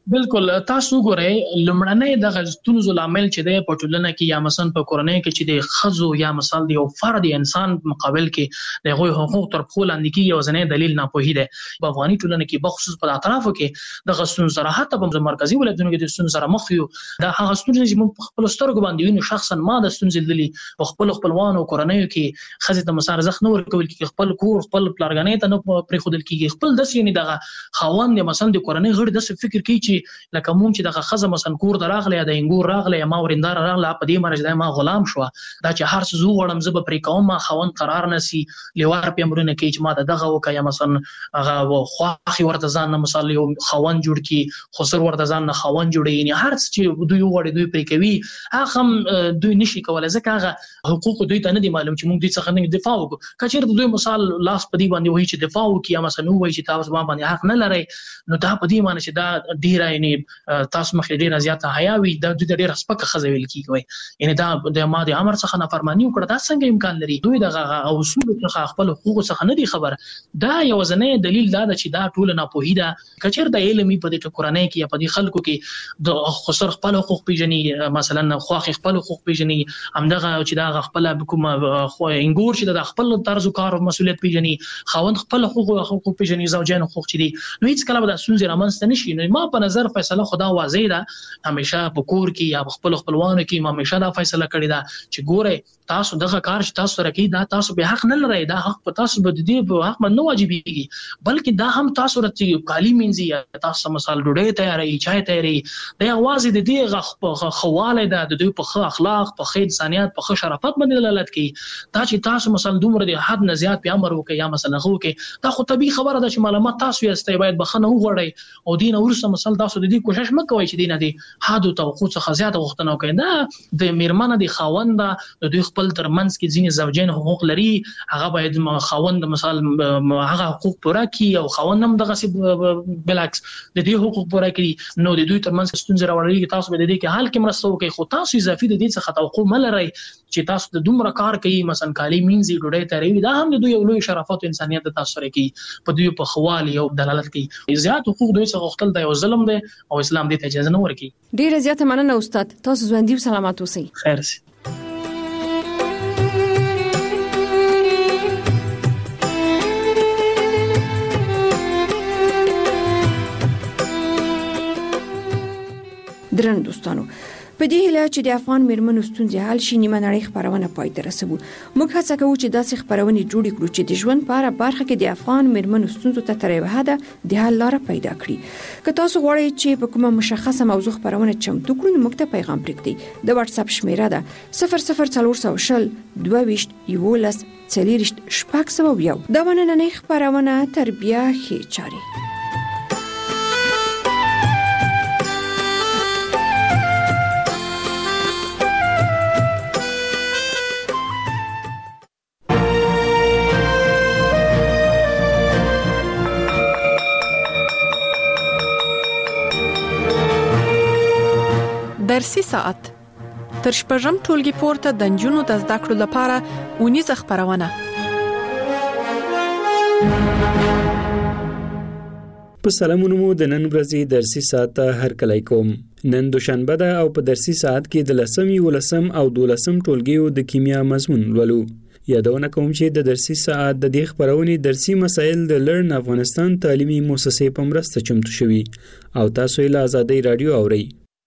Speaker 14: بالکل تاسو ګورئ لمړنۍ د غزتونو لامل چې د پټولنه کې یا مثلا په کورنۍ کې چې د خزو یا مثال د یو فرد انسان مقابل کې د غوي حقوق تر خپل اندکی یو ځنې دلیل نه پوهی دی په افغاني ټولنه کې بخصوص په اطرافو کې د غزتونو سره حتی په مرکزی ولایتونو کې د ستونزو سره مخ یو د هغه ستونزې چې موږ خپل سترګو باندې وینو شخصا ما د ستونزې دلی په خپل خپلوانو کورنۍ کې خزه د مسار زخ نور کول کې خپل کور خپل پلارګنې ته نه پرې خودل کېږي خپل د سینې دغه خوان د مثلا د کورنۍ غړي د فکر کوي چې لکه موږ چې دغه خزه مثلا کور دراغله د انګور راغله ما ورندار راغله په دې مرز د ما غلام شو دا چې هر څه زو وړم زب پرې کوم ما خوان قرار نسی لیوار په امرونه کې چې ما دغه وکیا مثلا هغه خواخي ورته ځان مثلا یو خوان جوړ کی خسر ورته ځان نه خوان جوړي یعنی هر څه چې دوی وړي دوی پرې کوي هغه دوی نشي کولای ځکه هغه حقوق دوی ته نه دي معلوم چې موږ دې څخه نه دفاع وکړو کچېر دوی مثال لاس په دې باندې وایي چې دفاع وکړي یا مثلا وایي چې تاسو باندې حق نه لري نو دا په دې معنی چې دا ډیر یعنی تاسو مخې ډیر زیاته حیا وي دا د ډیر سپکه خزویل کیږي یعنی دا د ماده امر څخه نافرمانی وکړه دا څنګه امکان لري دوی دغه اصول څخه خپل حقوق څخه نه دي خبر دا یو ځنې دلیل دا چې دا ټول نه پوهیدا کچېر د علمي په دې کورنۍ کې یا په دې خلکو کې د خسر خپل حقوق پیژني مثلا خواخ خپل حقوق پیژني همدغه چې دا خپل کوم خو انګور چې د خپل طرز کار او مسولیت پیژني خاوند خپل حقوق پیژني زوجین حقوق چي دي نو هیڅ کله د سونځ رامنځته نشي نو ما په نظر فیصله خدا واضح ده همیشه په کور کې یا خپل خپلوانو کې ما همیشه دا فیصله کړی ده چې ګوره تاسو دغه کار چې تاسو سره کوي دا تاسو به حق نه لرئ دا حق په تاسو به دي په حق نه واجبېږي بلکې دا هم تاسو رته کالی مینځي یا تاسو مثال ډوډۍ تیارې چای تیارې دا आवाज د دې خواله ده د دوی په ښه اخلاق په ښه انسانيت په ښه شرافت باندې دلالت کوي دا چې تاسو مثلا دومره د حد نه زیات په امر وکي یا مثلا خو کې دا خو طبيعي خبره ده چې معلومات تاسو یې استای باید بخنه وغوړی او دین ورسره مثلا تاسو د دې کوشش مکوئ چې دین دي حد او توقع څخه زیات وختونه کوي دا د میرمنه د خاوند د دوی خپل ترمنځ کې ځینې زوجین حقوق لري هغه باید خاوند مثال هغه حقوق پوره کړي او خاوند هم دغه بلعکس د دې حقوق پوره کړي نو د دوی ترمنځ ستونزې راوړي تاسو به د دې کې حل کې مرسته وکړي خو تاسو اضافي د دې څخه توقع ملرئ چې تاسو د دومره کار کوي مثلا کالی مینځي ډوډۍ تیاروي دا هم د دوی یو لوی شرافت او انسانيت د تاسو سره کوي په دوی په خوالي او دلالت کوي زیات حقوق دوی څخه غوښتل دی او ظلم دی او اسلام دې ته اجازه نه ورکوي
Speaker 9: ډیره زیاته مننه استاد تاسو ژوندۍ او سلامات اوسئ
Speaker 14: خیر سي
Speaker 9: درن دوستانو په دې هیله چې د افغان میرمنو ستونزې حل شي نیمه نړۍ خبرونه پای ته رسوو موږ هڅه کوو چې داسې خبرونه جوړ کړو چې د ژوند په اړه برخه کې د افغان میرمنو ستونزو ته تر یوه حده د حل لاره پیدا کړي که تاسو غواړئ چې په کومه مشخصه موضوع خبرونه چمتو کړو نو موږ ته پیغام پرېږدئ د واتس اپ شمیره ده 00400 22 11 40 601 دا نننۍ خبرونه تربیه ښې چاري
Speaker 15: درسي ساعت تر شپږم ټولګي پورته د نجونو د زده کړو لپاره اونیزه خبرونه
Speaker 16: په سلامونو مو د نن ورځې درسي ساعت هر کله کوم نن دوشنبه ده او په درسي ساعت کې د 10 او 12 ټولګیو د کیمیا مضمون ولولو یادونه کوم چې د درسي ساعت د دې خبرونې درسي مسایل د لرن افغانستان تعلیمي مؤسسې په مرسته چمتو شوي او تاسو یې له آزادۍ رادیو اورئ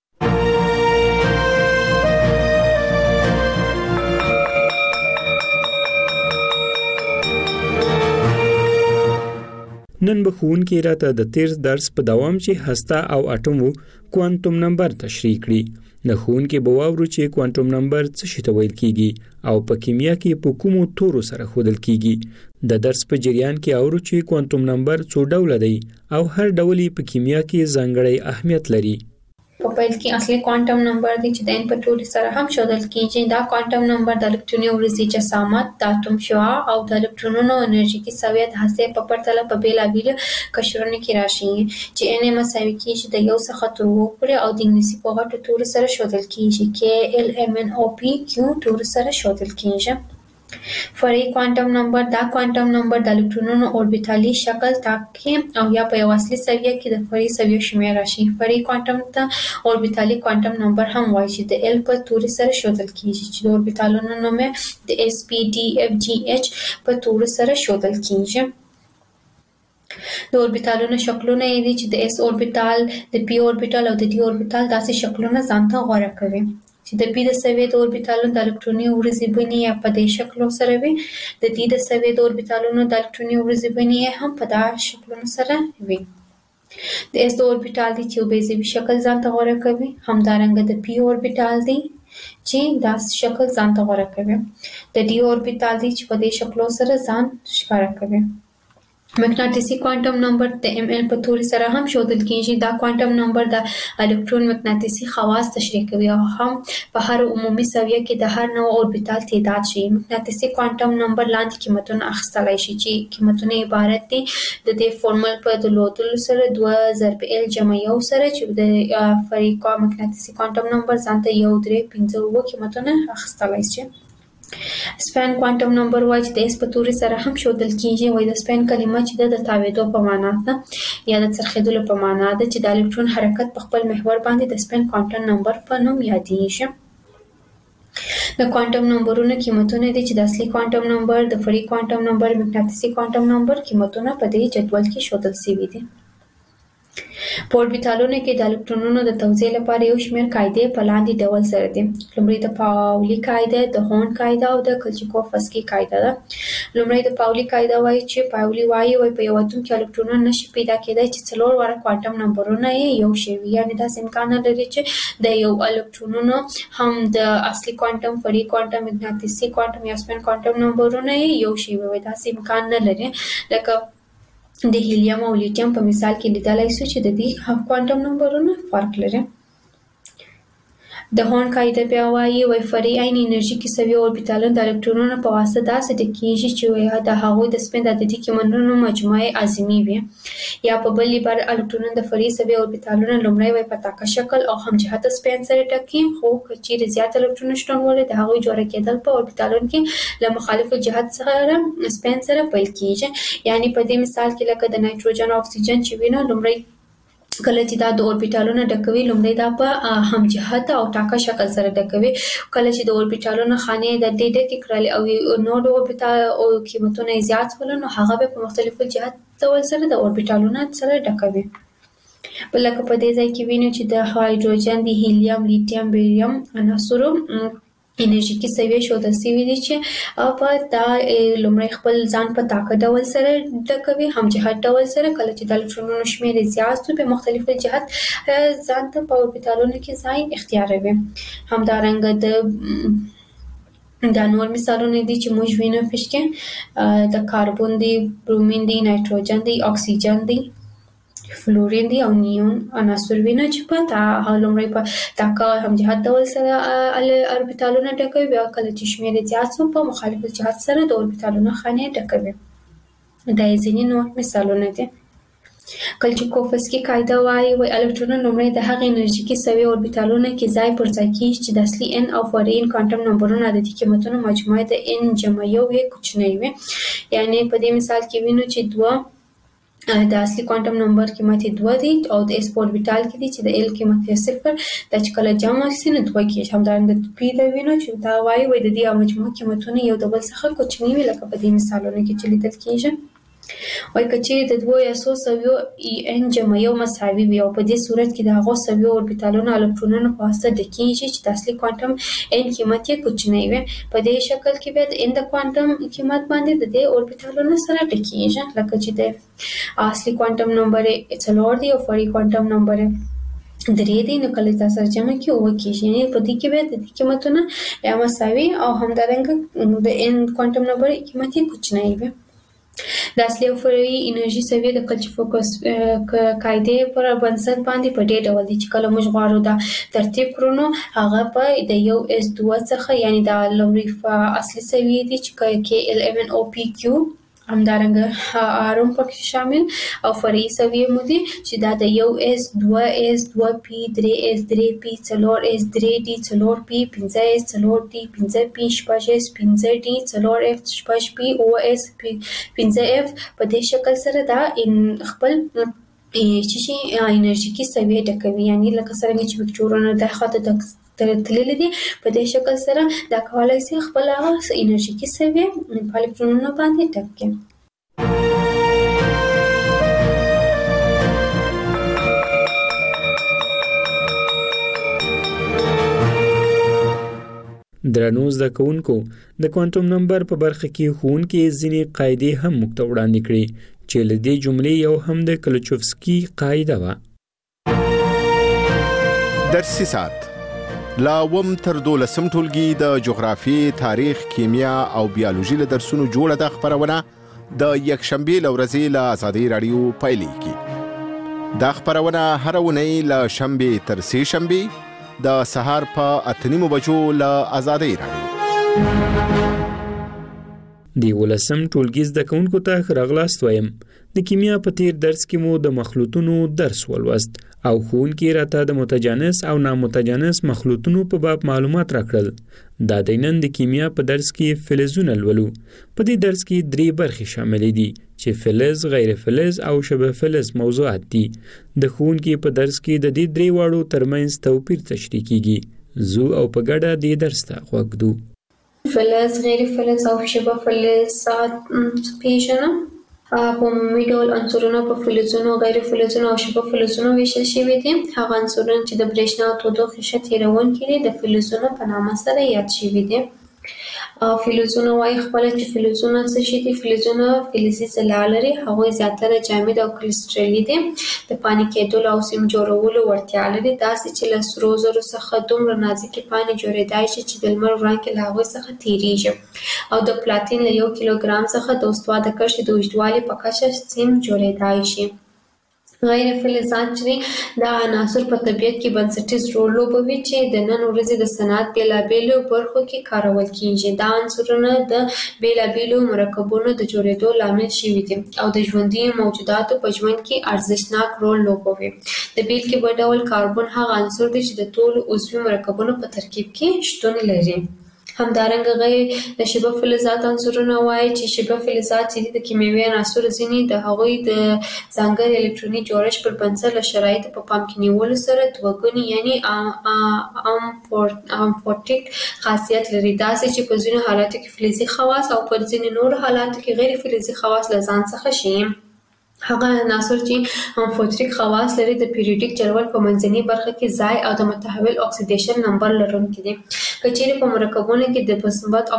Speaker 16: نن به ښوونکي راته د تیر درس په دوام چې هسته او اټوم وو کوانټوم نمبر تشریح کړي د ښوونکي به واورو چې کوانټوم نمبر څه شي ته ویل کیږي او په کیمیا کې په کومو تورو سره ښودل کیږي د درس په جریان کې اورو چې کوانټوم نمبر څو ډوله دی او هر ډول په کیمیا کې ځانګړی اهمیت لري
Speaker 17: په پیل کې اصلي کوانټم نمبر دی چې د ان په ټولي سره هم ښودل کیږي دا کوانټم نمبر د الکتروني ورزي جسامت د اتوم شعاع او د الکترونونو انرژيکي سویت هسته په پرتله په بیلابیل قشرونو کې راشي چې ان مساوي کیږي د یو څخه تر وو پورې او د انګلیسي په غټو تورو سره ښودل کیږي کې ال ام ان او پی کیو تورو سره ښودل کیږي فرعي کوانټم نمبر دا کوانټم نمبر د الکترونونو اوربیتالي شکل ټاکي او یا په یو اصلي سویه کې د فرعي سویو شمېر راشي. فرعي کوانټم ته اوربیتالي کوانټم نمبر هم وایي چې د ال په توري سره ښودل کیږي چې د اوربیتالونو نوم د اس پی ډي اف جی ایچ په توري سره ښودل کیږي. د اوربیتالونو شکلونه یې دي چې د اس اوربیتال، د پی اوربیتال او د ډي اوربیتال داسې شکلونه ځانته غوره کوي چې د پی د سویې د اوربیتالونو د الکتروني ورځې بڼې یا په دې شکلو سره وي، د ډي د سویې د اوربیتالونو د الکتروني ورځې بڼې هم په دا شکلونو سره وي. د اس د اوربیتال دی چې یو بیضوي شکل ځانته غوره کوي، همدارنګه د پی اوربیتال دی چې دا شکل ځانته غوره کوي، د ډي اوربیتال دی چې په دې شکلو سره ځان ښکاره کوي. مقناطیسي کوانټم نمبر د ام ال په توري سره هم ښودل کیږي. دا کوانټم نمبر د الکترون مقناطیسي خواص تشریح کوي او هم په هر عمومي سویه کې د هر نوع اوربیتال تعداد ښیي. مقناطیسي کوانټم نمبر لاندې قیمتونه اخیستلی شي چې قیمتونه عبارت دي د دې فورمول په درلودلو سره 2 = 1 سره چې د فرعي مقناطیسي کوانټم نمبر ځانته 1 3 5 7 قیمتونه اخیستلی شي. سپین کوانټم نمبر وایي چې د اس په توري سره هم ښودل کیږي. وایي د سپین کلمه چې د تاوېدو په معنا ده یا د څرخېدلو په معنا ده چې د الکترون حرکت په خپل محور باندې د سپین کوانټم نمبر په نوم یادېږي. د کوانټم نمبرونو قیمتونه دي چې د اصلي کوانټم نمبر، د فرعي کوانټم نمبر، مقناطیسي کوانټم نمبر قیمتونه په دې جدول کې ښودل شوي دي. په اوربیتالونو کې د الکترونونو د توزیع لپاره یو شمېر قاعدې په لاندې ډول سره دي. لومړی د پاولي قاعده، د هورن قاعده او د کلچیکوفسکي قاعده ده. لومړی د پاولي قاعده وایي چې پاولي وایي په یو اتوم کې الکترونونه نشي پیدا کېدای چې 4 واره کوانټم نمبرونه یې یو شی وي، یعنې داسې امکان نه لري چې د یو الکترونونو هم د اصلي کوانټم، فرعي کوانټم، مقناطیسي کوانټم یا سپین کوانټم نمبرونه یې یو شی وي. داسې امکان نه لري. لکه د هیلیم او لیتیم په مثال کې لیدلای شو چې د دې کوانټم نمبرونه فرق لري. د هورن قاعده بیا وایي فرعي عین انرژي کې سوي اوربیتالونه د الکترونونو په واسطه داسې ډکېږي چې د هغوی د سپین د عددي قیمتونو مجموعه اعظمي وي. یا په بل عبارت الکترونونه د فرعي سوي اوربیتالونو لومړی په تاکه شکل او همجهته سپین سره ډکي، خو که چیرې زیات الکترونونه شتون ولري د هغوی جوړه کېدل په اوربیتالونو کې له مخالفو جهت سره سپین سره پیل کیږي. یعنې په دې مثال کې لکه د نایتروجن او اکسیجن چې وینو، لومړی کله چې دا د اوربیتالونو ډکوي لومړی دا په همجهته او ټاکه شکل سره ډکوي. کله چې د اوربیتالونو خانې د دې ډکې کړلې او نور اوربیتال او قیمتونه یې زیات شول نو هغه به په مختلفو جهت ډول سره د اوربیتالونو سره ډکوي. لکه په دې ځای کې وینو چې د هایدروجن، د هیلیم، لیتیم، بیریم عناصرو انرژیکي سویې ښودل شوي دي چې په دا لومړی خپل ځان په تاکه ډول سره ډکوي، همجهت ډول سره. کله چې د الکترونونو شمېر یې زیات شي په مختلفو جهت ځان ته په اوربیتالونو کې ځای اختیاروي. همدارنګه دا نور مثالونه دي چې موږ وینو پکې د کاربن دی، برومین دی، نایتروجن دی، اکسیجن دی، فلورین دی او نیون عناصر وینو چې په لومړی په تاکه همجهت ډول سره اوربیتالونه ډکوي، بیا کله چې شمېر یې زیات شي په مخالف جهت سره د اوربیتالونو خانې ډکوي. دا یې ځینې نور مثالونه دي. کلچیکوفسکي قاعده وایي الکترونونه لومړی د هغې انرژیکي سوي اوربیتالونو کې ځای پر ځای کېږي چې د اصلي ان او فرعي کوانټم نمبرونو عددي قیمتونو مجموعه د n = 1 یې کوچنی وي. یعنې په دې مثال کې وینو چې 2 د اصلي کوانټم نمبر قیمت 2 دی او د اس په اوربیتال کې دی چې د ال قیمت 0 دا چې کله جمع شي نو 2 کېږي. همدارنګه د پی د وینو چې دا وایي د دې مجموعه قیمتونه یو د بل څخه کوچني وي، لکه په دې مثالونو کې چې لیدل کېږي. که چیرې د 2 یا 100 سویو n = 1 مساوي وي او په دې صورت کې د هغو سویو اوربیتالونو الکترونونو په واسطه ډکېږي چې د اصلي کوانټم n قیمت یې کوچنی وي. په دې شکل کې بیا د n د کوانټم قیمت باندې د دې اوربیتالونو سره ډکېږي. لکه چې د اصلي کوانټم نمبر 4 دی او فرعي کوانټم نمبر 3 دی، نو کله چې سره جمع کې 9 کېږي. یعنې په دې کې بیا د دې قیمتونه یا مساوي او همدارنګه د n کوانټم نمبر قیمت یې کوچنی وي. د اصلي او فرعي انرژي سوي د کلچیکوفسکي قاعدې پر بنسټ باندې په دې ډول دي چې کله موږ غواړو دا ترتیب کړو نو هغه په د یو S2 څخه، یعنی دا لومړی اصلي سوي دي چې KL11OPQ همدارنګه آرام پکې شامل او فرعي سویې مو دي چې دا د 1S 2S 2P 3S 3P 4S 3D 4P 5S 4D 5P 6S 5D 4F 6P OS 5F په دې شکل سره دا خپل چې انرژیکي سویې ډکوي، یعنی لکه څنګه چې وکټورونه د خاطر د تللی دي په دې شکل سره دا کولای شي خپل انرژیکي سویې په الکترونونو باندې ډک کړي.
Speaker 16: درنو زده کوونکو د کوانټم نمبر په برخه کې ښوونکي ځینې قاعدې هم موږ ته وړاندې کړې چې له دې جملې یو هم د کلچوفسکي قاعده وه.
Speaker 18: درسي ساعت لا وم تر 12 ټولګي د جغرافیې، تاریخ، کیمیا او بیولوژي له درسونو جوړه د خبرونه د یکشنبه لورځي له آزادۍ رادیو پایلیږي. دا خبرونه هر اونۍ له شنبه تر سه شنبه د سهار په 8:30 بجو له آزادۍ رادیو.
Speaker 16: دی ولسم ټولګي زده کوونکو ته راغلاست وایم. د کیمیا په تیر درس کې مو د مخلوطونو درس ولوست او ښوونکي راته د متجانس او نامتجانس مخلوطونو په باب معلومات راکړل. دا د نن د کیمیا په درس کې فلزونه لولو. په دې درس کې 3 برخې شاملې دي چې فلز، غیر فلز او شبه فلز موضوعات دي. د ښوونکي په درس کې د دې 3 واړو ترمنځ توپیر تشریح کیږي. زو او په ګډه د درس ته غوږ دو.
Speaker 17: فلز، غیر فلز او شبه فلز پیژنم. په عمومي ډول عنصرونه په فلزونو، غیر فلزونو او شبه فلزونو ویشل شوي دي. هغه عنصرونه چې د برېښنا او تودوخې ښه تیروونکي دي د فلزونو په نامه سره یاد شوي دي. فلزونه وایي خپله چې فلزونه څه شي دي. فلزونه فلزي ځلا لري. هغوی زیاتره جامد او کریسټلي دي. د پانې کېدلو او سیم جوړولو وړتیا لري، داسې چې له سرو زرو څخه دومره نازکې پانې جوړېدای شي چې د لمر وړانګې له هغوی څخه تیریږي، او د پلاتین له 1 کیلوګرام څخه د استوا د کرښې د اوږدوالي په کچه سیم جوړېدای شي. غیر فلزات چې دا عناصر په طبیعت کې بنسټیز رول لوبوي چې د نن ورځې د صنعت بیلابیلو برخو کې کارول کیږي. دا عنصرونه د بیلابیلو مرکبونو د جوړېدو لامل شوي دي او د ژوندي موجوداتو په ژوند کې ارزښتناک رول لوبوي. د بیلګې په ډول کاربن هغه عنصر دی چې د ټولو عضوي مرکبونو په ترکیب کې شتون لري. همدارنګه غیر د شبه فلزات عنصرونه وایي چې شبه فلزات چې د کیمیاوي عناصرو ځینې د هغوی د ځانګړي الکتروني جوړښت پر بنسټ له شرایطو په پام کې نیولو سره دوهګوني یعنی امفورټیک خاصیت لري، داسې چې په ځینو حالاتو کې فلزي خواص او پر ځینو نورو حالاتو کې غیر فلزي خواص له ځان څخه شي. هغه عناصر چې امفورټیک خواص لري د پیریوډیک جدول په منځنۍ برخه کې ځای او د متحول اکسیډیشن نمبر لرونکي دي. که چیرې په مرکبونو کې د مثبت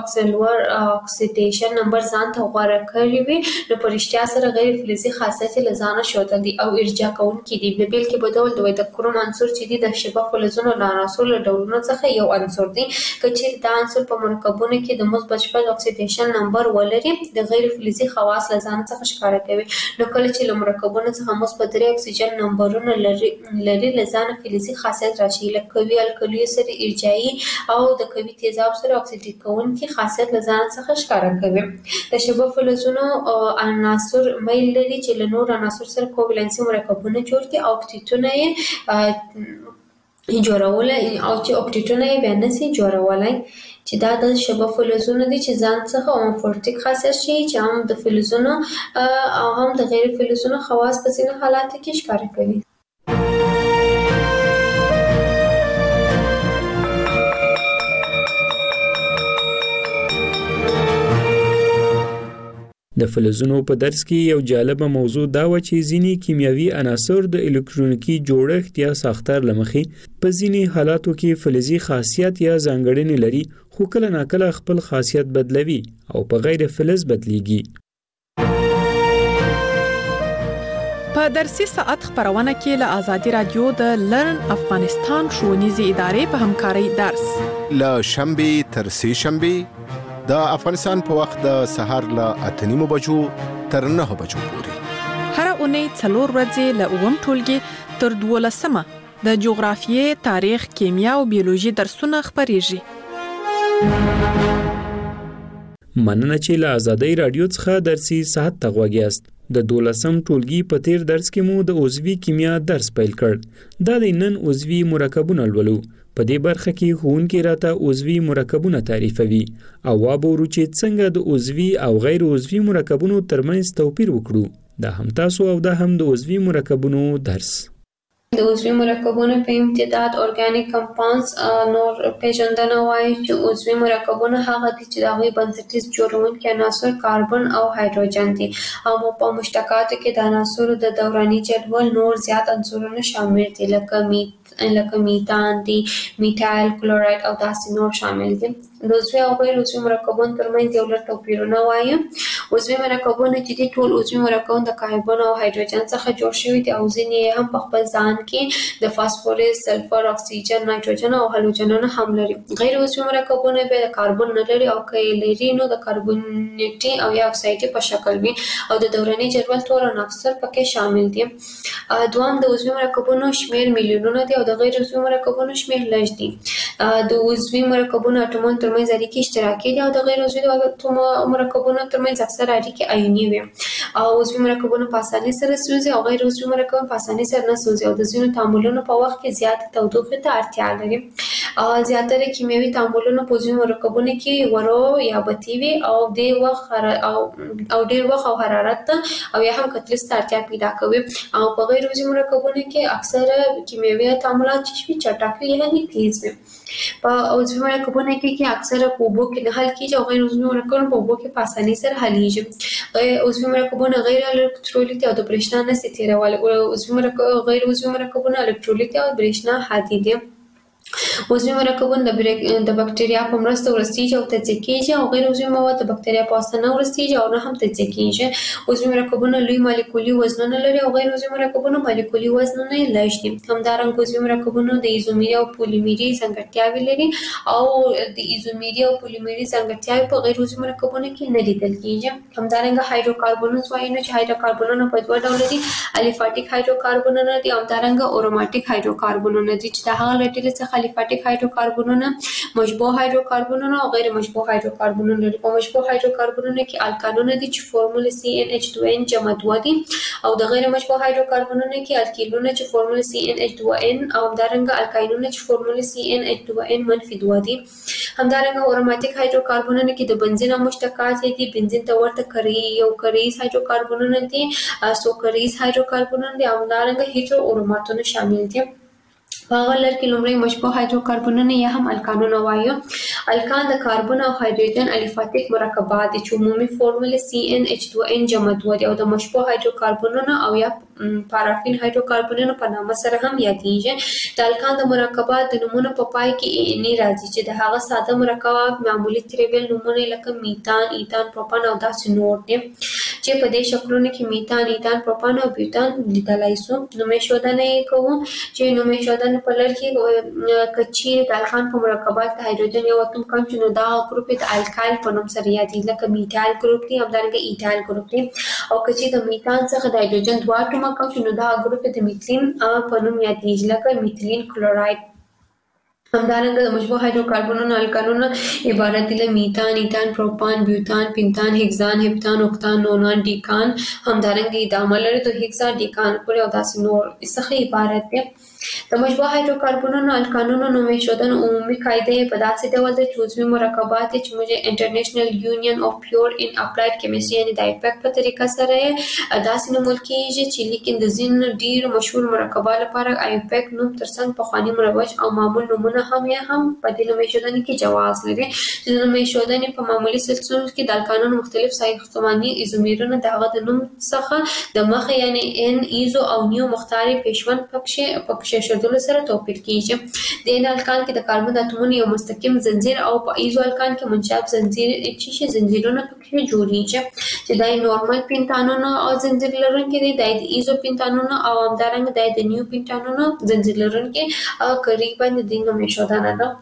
Speaker 17: اکسیډیشن نمبر ځان ته غوره کړی وي، نو په رښتیا سره غیر فلزي خاصیت له ځانه ښودل دي او ارجاع کوونکي دي. د بیلګې په ډول د کروم عنصر چې دی د شبه فلزونو له عناصرو له ډولونو څخه یو عنصر دی. که چیرې دا عنصر په مرکبونو کې د مثبت شپږ اکسیډیشن نمبر ولري، د غیر فلزي خواص له ځان څخه ښکاره کوي. نو کله چې له مرکبونو څخه مثبت 3 اکسیجن نمبرونه لري، له ځانه فلزي خاصیت راشي، لکه قوي القلیو سره ارجاعي او د قوي تیزاب سره اکسیډیټ کوونکي خاصیت له ځان څخه ښکاره کوي. د شبه فلزونو عناصر میل لري چې له نور عناصر سره کوولنسي مرکبونه جوړ کړي او اکتیتونه یې جوړولای او چې اکتیتونه یې بیا نشي جوړولای، چې دا د شبه فلزونو دي چې ځان څخه امفورټیک خاصیت شي، چې هم د فلزونو او هم د غیر فلزونو خواص په ځینو حالاتو کې ښکاره کوي.
Speaker 16: د فلزونو په درس کې یو جالبه موضوع دا و چې ځینې کیمیاوي عناصر د الکترونیکي جوړښت یا ساختار له مخې په ځینې حالاتو کې فلزي خاصیت یا ځانګړنې لري، خو کله ناکله خپل خاصیت بدلوي او په غیر فلز بدلیږي.
Speaker 15: په درسي ساعت خبرونه کې له آزادي رادیو د لرن افغانستان ښوونیزې ادارې په همکارۍ درس
Speaker 18: له شنبه تر سه شنبه د افغانستان په وخت د سهار له 8:30 بجو تر 9 بجو پورې
Speaker 15: هر اونۍ 4 ورځې له 9 ټولګي تر 12 د جغرافیې، تاریخ، کیمیا او بیولوژي درسونه خبريږي.
Speaker 16: مننه چې له آزادۍ رادیو څخه درسي ساعت ته غوږیاست. د 12م ټولګي په تیر درس کې مو د عضوي کیمیا درس پیل کړ. دا د نن عضوي مرکبونه لولو. په دې برخه کې ښوونکي راته عضوي مرکبونه تعریفوي او وابورو چې څنګه د عضوي او غیر عضوي مرکبونو ترمنځ توپیر وکړو. دا هم تاسو او دا هم د عضوي مرکبونو درس.
Speaker 17: د عضوي مرکبونو په امتداد ارګانیک کمپاونډز نور پیژندنه وایي چې عضوي مرکبونه هغه دي چې د هغوی بنسټیز جوړونکي عناصر کاربن او هایدروجن دي او په مشتقاتو کې د عناصرو د دوراني جدول نور زیات عنصرونه شامل دي لکه میتان دي، میتایل کلوراید او داسې نور شامل دي. د عضوي او غیر عضوي مرکبونو ترمنځ یو لږ توپیرونه وایي. عضوي مرکبونه چې دي ټول عضوي مرکبونه د کاربن او هایدروجن څخه جوړ شوي دي او ځینې هم په خپل ځان کې د فاسفورس، سلفر، اکسیجن، نایتروجن او هالوجنونه هم لري. غیر عضوي مرکبونه به د کاربن نه لري او که یې لري نو د کاربونیټي او یا اکسایډي په شکل وي او د دوراني جدول ټول عناصر پکې شامل دي. دوام د عضوي مرکبونو شمیر میلیونونه دي او د غیر عضوي مرکبونو شمیر لږ دي. د عضوي مرکبونو اټومونو ترمنځ اړیکې اشتراکي دي او د غیر عضوي مرکبونو ترمنځ اکثر اړیکې آیوني وي. او عضوي مرکبونه په اسانۍ سره سوځي او غیر عضوي مرکبونه په اسانۍ سره نه سوځي او د ځینو تعاملونو په وخت کې زیاتې تودوخې ته اړتیا لري. زیاتره کیمیاوي تعاملونه په عضوي مرکبونو کې ورو یا بطي وي او ډېر وخت او حرارت او یا هم کتلس ته اړتیا پیدا کوي. او په غیر عضوي مرکبونو کې اکثره کیمیاوي تعاملات چې چټک وي یعنی تیز وي. په عضوي مرکبونو کې اکثره په اوبو کې نه حل کیږي او غیر عضوي مرکبونه په اوبو کې په اسانۍ سره حلیږي. عضوي مرکبونه غیر الکترولیت او د برېښنا نه سي تیرول. غیر عضوي مرکبونه الکترولیت او برېښنا هادي دي. عضوي مرکبونه د بکټریا په مرسته ورستېږي او تجزیه کېږي او غیر عضوي مواد د بکټریا په واسطه نه ورستېږي او نه هم تجزیه کېږي. عضوي مرکبونه لوی مالیکولي وزنونه لري او غیر عضوي مرکبونه مالیکولي وزنونه یې لږ دي. همدارنګه عضوي مرکبونه د ایزومري او پولیمري ځانګړتیاوې لري او د ایزومري او پولیمري ځانګړتیاوې په غیر عضوي مرکبونو کې نه لیدل کېږي. همدارنګه هایدروکاربونز وایي چې هایدروکاربونونه په دوه ډوله دي، الیفاټیک هایدروکاربونونه دي او همدارنګه اروماتیک هایدروکاربونونه دي چې د هغه له ډلې څخه الیفاټیک هایدروکاربونونه، مشبوع هایدروکاربونونه او غیر مشبوع هایدروکاربونونه لري. په مشبوع هایدروکاربونونو کې الکانونه دي چې فورموله CnH2n جمع 2 دي او د غیر مشبوع هایدروکاربونونو کې الکیلونه چې فورموله CnH2n او همدارنګه الکاینونه چې فورموله CnH2n منفي 2 دي. همدارنګه اروماتیک هایدروکاربونونو کې د بنزین او مشتقات دي. بنزین ته ورته یو کریز هایدروکاربونونه دي، سوکریز هایدروکاربونونه دي او همدارنګه هیټرو اروماتونه شامل دي. په هغه لړ کې لومړی مشبوع هایدروکاربونونه یا هم الکانونه وایو. الکان د کاربن او هایدروجن الیفاټیک مرکبات دي چې عمومي فورموله CnH2n جمع 2 دي او د مشبوع هایدروکاربونونو او یا پارافین هایدروکاربونونو په نامه سره هم یادېږي. د الکان د مرکبات د نومونو په پای کې انی راځي چې د هغه ساده مرکبات معمولی تریویل نومونه لکه میتان، ایتان، پروپان او داسې نور دي چې په دې شکلونو کې میتان، ایتان، پروپان او بیوتان لیدلای شو. نومې شودنه یې کوو چې نومې شودنه په لړ کې کچې د الکان په مرکبات د هایدروجن یو اتوم کم چې نو دا ګروپ د الکایل په نوم سره یادېږي لکه میتایل ګروپ دی، همدارنګه ایتایل ګروپ دی. او کچې د میتان څخه د هایدروجن 2 اتوم کم چې نو دا ګروپ د میتلین په نوم یادېږي لکه میتلین کلوراید. همدارنګه د مشبوع هایدروکاربونونو الکانونه عبارت دي له میتان، ایتان، پروپان، بیوتان، پینتان، هکسان، هپتان، اوکتان، نونان، ډیکان. همدارنګه ادامه لري د هکسا، ډیکان پورې او داسې نور څخه عبارت دي. د مشبوع هایدروکاربونونو الکانونو نومې شودنه عمومي قاعده په داسې ډول ده چې عضوي مرکبات چې موږ انټرنیشنل یونین اف پیور ان اپلایډ کیمستري یعنی د ایپک په طریقه سره داسې نومول کېږي چې لیکن د ځینو ډېر مشهور مرکبات لپاره ایپک نوم ترڅنګ پخواني مروج او معمول نومونه هم په دې نومې شودنې کې جواز لري. چې د نومې شودنې په معمولي سلسلو کې د الکانونو مختلف ساختماني ایزومرونه د هغه د نوم څخه د مخ یعنی ان ایزو او نیو مختاري پیشوند پکښې شودلو سره توپیر کیږي. د ان الکان کې د کاربن اتومونو یو مستقیم زنجیر او په ایزو الکان کې منشاب زنجیرونه پکې جوړیږي چې دای نورمال پینتانونو او زنجیر لرونکي دي. د ایزو پینتانونو او همدارنګه د نیو پینتانونو زنجیر لرونکي قریبا د دې نومې شودنه ده.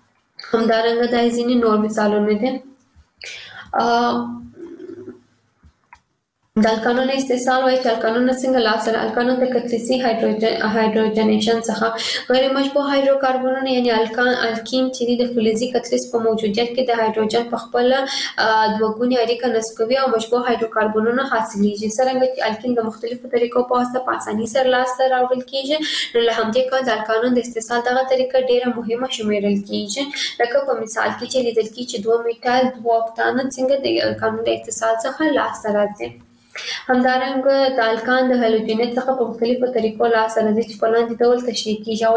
Speaker 17: همدارنګه د ځینې نور مثالونه دي. د الکانونو استحصال وایي چې الکانونه څنګه لاسته الکانون د کتلیسي هایدروجنیشن څخه غیر مشبوع هایدروکاربنونه یعنی الکین چې د فلزي کتلیس په موجودیت کې د هایدروجن په خپل دوه اړیکه نصب کوي او مشبوع هایدروکاربنونه حاصلېږي. څرنګه چې الکین د مختلفو طریقو په واسطه په اسانۍ سره لاسته راوړل کیږي، نو له همدې کبله د الکانون د استحصال دغه طریقه ډیره مهمه شمیرل کیږي. لکه په مثال کې چې لیدل کیږي چې 2 میټال 2 اکتان څنګه د الکانون د استحصال څخه لاسته راځي. همدارنګه د الکان د هالوجنیت څخه په مختلفو طریقو لاسته راځي چې په لاندې ډول تشریح کیږي.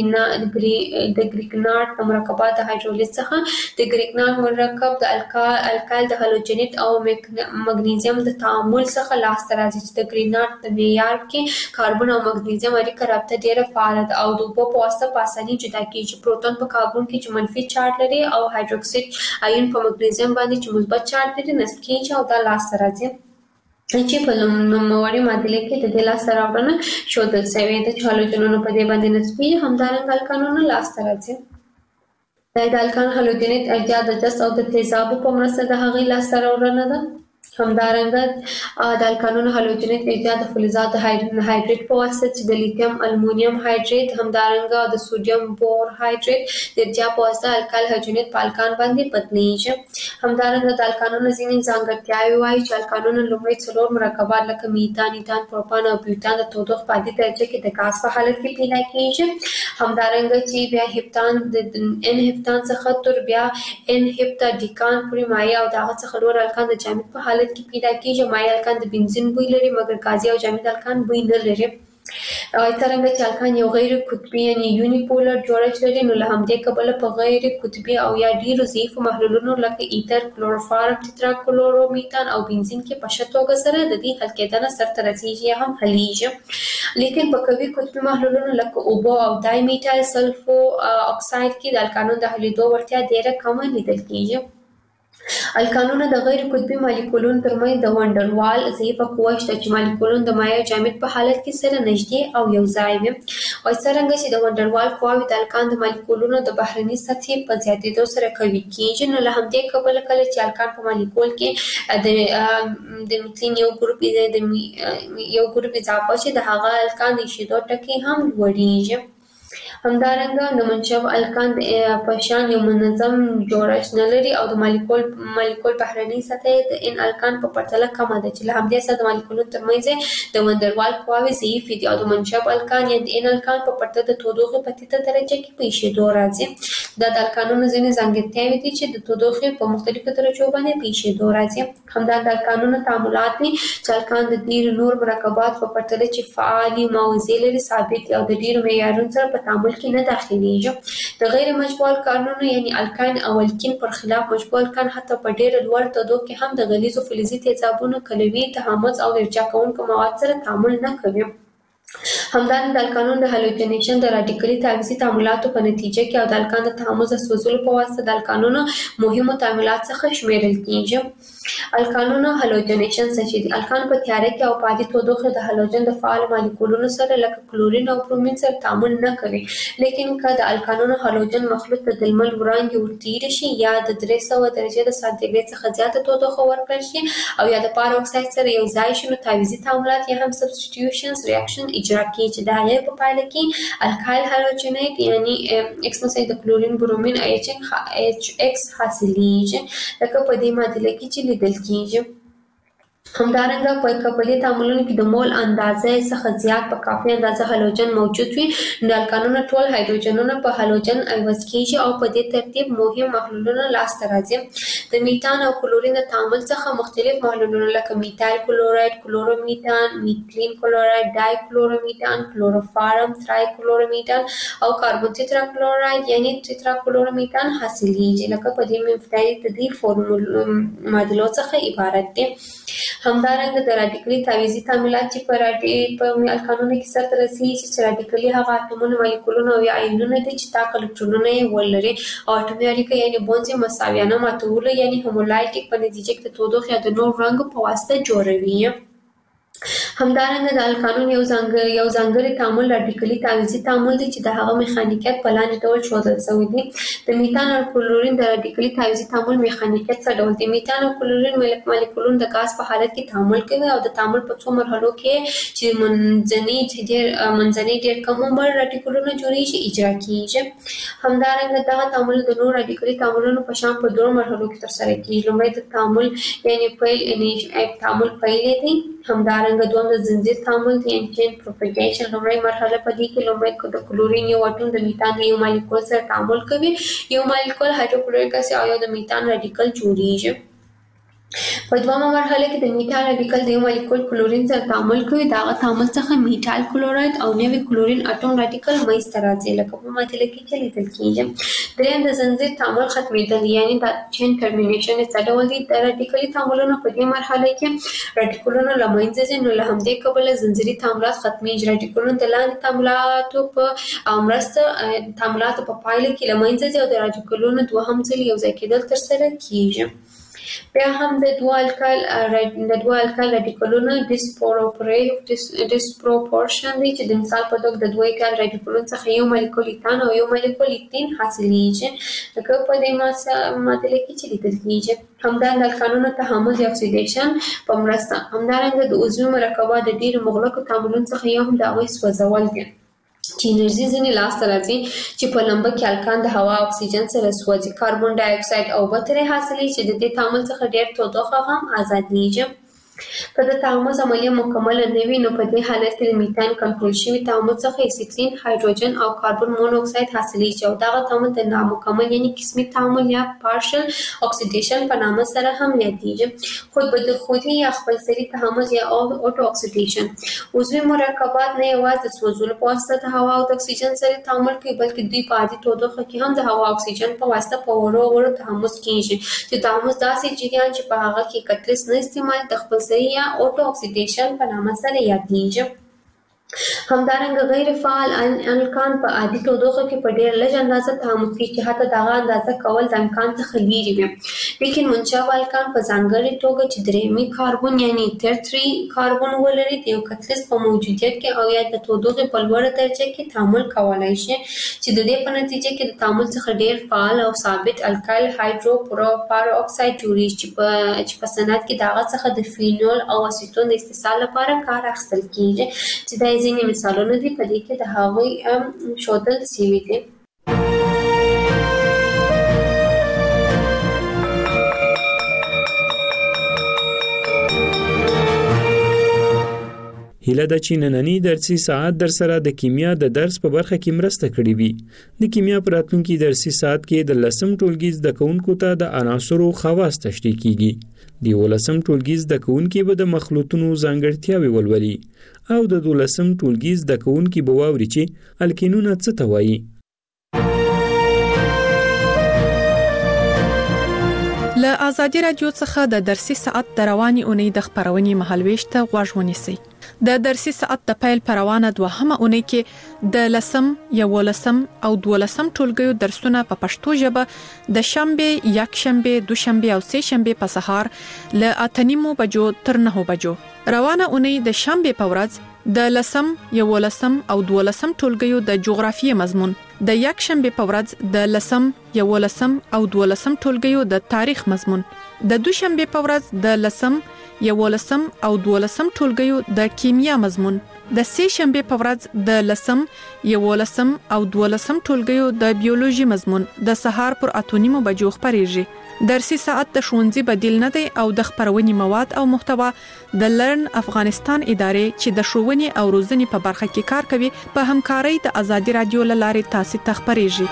Speaker 17: اول د ګریګناټ د مرکبات د هایدرولیز څخه د ګریګناټ مرکب د الکایل د هالوجنیت او مګنیزیم د تعامل څخه لاسته راځي چې د ګریګناټ د معیار کې کاربن او مګنیزیم اړیکه رابطه ډیره فعاله ده او د اوبو په واسطه په اسانۍ جدا کیږي. پروتون په کاربن کې چې منفي چارج لري او هایدروکسید آیون په مګنیزیم باندې چې مثبت چارج لري نصب کیږي او دا لاسته راځي چې په نوموړي معادله کې د دې لاسته راوړنه ښودل شوې ده چې هالوجنونه په دې باندې نسبي همدارنګه الکانونه لاسته راځي. د الکان هالوجنیت اجزا د جست او د تیزابو په مرسته د هغې لاسته راوړنه ده. همدارنګه د الکانونو هالوجنیت اجزا د فلزات د هایدریت په واسطه چې د لیتیم المونیم هایدریت همدارنګه د سوډیم بور هایدریت د اجزا په واسطه الکال هالوجنیت په الکان باندې بدلیږي. همدارنګه د الکانونو ځینې ځانګړتیاوې وایي چې الکانونو لومړی 4 مرکبات لکه میتان، ایتان، پروپان او بیوتان د تودوخې په عادي درجه کې د ګاز په حالت کې پیدا کیږي. همدارنګه چې بیا هپتان د ان هپتان څخه تر بیا ان هپتا ډیکان پورې مایع او دغه څخه نور الکان د جامد په حالت کې پیدا کیږي. مایع الکان د بنزین بوی لري مګر غازي او جامد الکان بوی نه لري. څرنګه چې الکان یو غیر قطبي یعنی یونیپولر جوړښت لري، نو له همدې کبله په غیر قطبي او یا ډیرو ضعیفو محلولونو لکه ایتر، کلوروفارم، ټیټراکلورومیتان او بنزین کې په ښه توګه سره د دې حل کېدنه سرته رسیږي یا هم حلیږي. لیکن په قوي قطبي محلولونو لکه اوبو او دای میټایل سلفو اکساید کې د الکانونو د حلیدو وړتیا ډیره کمه لیدل کیږي. الکانونه د غیر قطبي مالیکولونو ترمنځ د وانډروال ضعیفه قوه شته چې مالیکولونه د مایع جامد په حالت کې سره نږدې او یو ځای وي. او څرنګه چې د وانډروال قواوې د الکان د مالیکولونو د بهرني سطحې په زیاتېدو سره قوي کیږي، نو له همدې کبله کله چې الکان په مالیکول کې د میتلین یو ګروپ اضافه شي د هغه الکان د ایشېدو ټکي هم لوړیږي. همدارنګه د منشب الکان په شان یو منظم جوړښت نه لري او د مالیکول بهرني سطحه د ان الکان په پرتله کمه ده چې له همدې سره د مالیکولونو ترمنځ د وانډروال قواوې ضعیفې دي او د منشب الکان یا د ان الکان په پرتله د تودوخې په ټیټه درجه کې په ایشېدو راځي. دا د الکانونو ځینې ځانګړتیاوې دي چې د تودوخې په مختلفو درجو باندې په ایشېدو راځي. همدا د الکانونو تعاملات دي چې الکان د ډېرو نور مرکبات په پرتله چې فعالې موضوع لري ثابت او د ډېرو معیارونو سره په تعامل کې نه داخليږي. د غیر مشبوع الکانونو یعنی الکان او الکین پر خلاف مشبوع الکان حتی په ډېر لوړ تودوخه کې هم د غلیظو فلزي تیزابونو کلوي تحمض او ارجاع کوونکو مواد سره تعامل نه کوي. همدارنګه د الکانونو د هالوجنیشن د راډیکلي تعویضي تعاملاتو په نتیجه کې او د الکان د تحمض د سوځولو په واسطه د الکانونو مهمو تعاملات څخه شمیرل کیږي. الکانونو هالوجنیشن څه دي؟ الکان په تیاره کې او په عادي تودوخه د هالوجن د فعال مالیکولونو سره لکه کلورین او برومین سره تعامل نه کوي. لیکن که د الکانونو هالوجن مخلوط ته د لمر وړانګې ورتېر شي یا د 300 درجې د سانتیګریډ څخه زیاته تودوخه ورکړل شي او یا د پاراکساید سره یو ځای شي، نو تعویضي تعاملات یا هم سبسټیټیوشن ریاکشن اجرا کیږي چې د هغې په پایله کې الکایل هالوجنیت یعنی ایکس مثلا د کلورین برومین ایچ ایکس حاصلیږي لکه په دې معادله کې چې لیدل کیږي. همدارنګه په کپلي تعاملونو کې د مول اندازه څخه زیات په کافي اندازه هالوجن موجود وي، نو الکانونه ټول هایدروجنونه په هالوجن عوض کیږي او په دې ترتیب مهم محلولونه لاسته راځي. د میتان او کلورین د تعامل څخه مختلف محلولونه لکه میتایل کلوراید، کلورومیتان، میتلین کلوراید، ډای کلورومیتان، کلوروفارم، ترای کلورومیتان او کاربن تیتراکلوراید یعنی تیتراکلورومیتان حاصلیږي لکه په دې مفتای تدیر فورمول معادلو څخه عبارت دي. همدارنګه د راډیکلي تعویضي تعاملات چې په الکانونو کې سرته رسیږي چې راډیکلي هغه اتومونه، مالیکولونه او یا آیونونه دي چې طاق الکترونونه یې ولري او اټومي اړیکه یعنی بونز یې مساویانه ماتولو یعنی هومولایټیک په نتیجه کې د تودوخې یا د نور رنګ په واسطه جوړوي. همدارنګه د القانون یو ځانګړی تعامل رادیکالي تعویضي تعامل دی چې د هغه میخانیکیت په لاندې ډول ښودل شوی دی. د میتان او کلورین د رادیکالي تعویضي تعامل میخانیکیت څه ډول دی؟ میتان او کلورین مالیکولونه د غاز په حالت کې تعامل کوي او د تعامل په څو مرحلو کې چې منځني ډېر کم عمر رادیکالونه جوړیږي اجرا کیږي. همدارنګه دغه تعامل د نورو رادیکالي تعاملونو په شان په دوه مرحلو کې ترسره کیږي. لومړی د تعامل تعامل پیل دی. همدارنګه دوم د زنجیر تعامل دی، چین پروپاګیشن. لومړی مرحله په دې کې لومړی د کلورین یو اټوم د میتان د یو مالیکول سره تعامل کوي. یو مالیکول هایدروکلوریک اسید او یو د میتان رادیکل جوړیږي. په دومره مرحله کې د میتان رادیکل د یو مالیکول کلورین سره تعامل کوي. دغه تعامل څخه میتایل کلوراید او نوی کلورین اټوم رادیکل منځته راځي لکه په معادله کې چې لیدل کیږي. دریم د زنجیر تعامل ختمېدل یعنی د چین ټرمینیشن څه ډول دی؟ د رادیکالي تعاملونو په دې مرحله کې رادیکلونه له منځه ځي، نو له همدې کبله زنجیري تعاملات ختمېږي. رادیکلونه د لاندې تعاملاتو په مرسته تعاملاتو په پایله کې له منځه ځي او د رادیکلونو دوهم ځل یو ځای کېدل ترسره کیږي. بیا هم د دوه الکال رادیکلونو ډیسپروپورشن دی چې د مثال په توګه د دوه الکال رادیکلونو څخه یو مالیکول ایتان او یو مالیکول ایتین حاصلیږي لکه په دې معادله کې چې لیدل کیږي. همدارنګه الکانونو تحمض یا اکسیډیشن په مرسته. همدارنګه د عضوي مرکبات د ډیرو مغلقو تعاملونو څخه یو هم د هغوی سوځول دي چې انرژي ځینې لاسته راځي چې په لمبه کې الکان د هوا اکسیجن سره سوځي. کاربن ډای اکساید او اوبه ترې حاصلېږي چې د دې تعامل څخه ډېر تودوخه هم ازادېږي. که د تعامل عملیه مکمله نه وي نو په دې حالت کې د میتان کنټرول شوي تعامل څخه اسیټلین، هایدروجن او کاربن مونوکساید حاصلېږي او دغه تعامل د نامکمل یعنی قسمي تعامل یا پارشل اکسیډیشن په نامه سره هم یادېږي. خود به خودي یا خپلسري تعامل یا اوټو اکسیډیشن. عضوي مرکبات نه یوازې د سوځولو په واسطه د هوا او د اکسیجن سره تعامل کوي بلکې دوی په عادي تودوخه کې هم د هوا او اکسیجن په واسطه په وړو تحمض کیږي چې تحمض داسې جریان چې په هغه کې کتلیس نه استعمال د خپل یا اوټو اکسیډیشن په نامه سره یادېږي. همدارنګه غیر فعال الکان په عادي تودوخه کې په ډېر لږ اندازه تعامل کوي چې حتی دغه اندازه کول د امکان څخه لیرې وي. لیکن منشأ الکان په ځانګړې توګه چې درېیمي کاربن یعنی ترتري کاربن ولري د یو کتلیس په موجودیت کې او یا د تودوخې په لوړه درجه کې تعامل کولی شي چې د دې په نتیجه کې د تعامل څخه ډېر فعال او ثابت الکایل هایدروپار اکساید جوړیږي چې په صنعت کې د هغه څخه د فینول او اسیټون د استحصال لپاره کار اخیستل کیږي چې دا ځینې مثالونه دي په دې کې د هغوی ښودل شوي دي.
Speaker 16: هیله ده چې نننی درسي ساعت در سره د کیمیا د درس په برخه کې مرسته کړې وي. د کیمیا په راتلونکي درسي ساعت کې د 10م ټولګي زده کوونکو ته د عناصرو خواص تشریح کیږي. د 11م ټولګي زده کوونکي به د مخلوطونو ځانګړتیاوې ولولي او د 12م ټولګي زده کوونکي به واوري چې الکینونه څه ته وایي.
Speaker 15: له آزادي رادیو څخه د درسي ساعت د رواني اونۍ د خبرونې مهالويش ته غوږ ونیسئ. د درسي ساعت د پیل پروانه دوهمه اونۍ کې د 10م، 11م او 12م ټولګیو درسونه په پښتو ژبه د شنبه، یکشنبه، دوشنبه او سه شنبه په سهار له 8:30 بجو تر 9 بجو. روانه اونۍ د شنبه په ورځ د 10م، 11م او 12م ټولګیو د جغرافیې مضمون، د یکشنبه په ورځ د 10م، 11م او 12م ټولګیو د تاریخ مضمون، د دوشنبه په ورځ د 10م، 11م او 12م ټولګیو د کیمیا مضمون، د سه شنبه په ورځ د 10م، 11م او 12م ټولګیو د بیولوژي مضمون د سهار پر 8:30 بجو خبريږي. درسي ساعت د ښوونځي بدیل نه دی او د خبرونې مواد او محتوا د لرن افغانستان ادارې چې د ښوونې او روزنې په برخه کې کار کوي په همکارۍ د آزادي رادیو لارې تاسو ته خبريږي.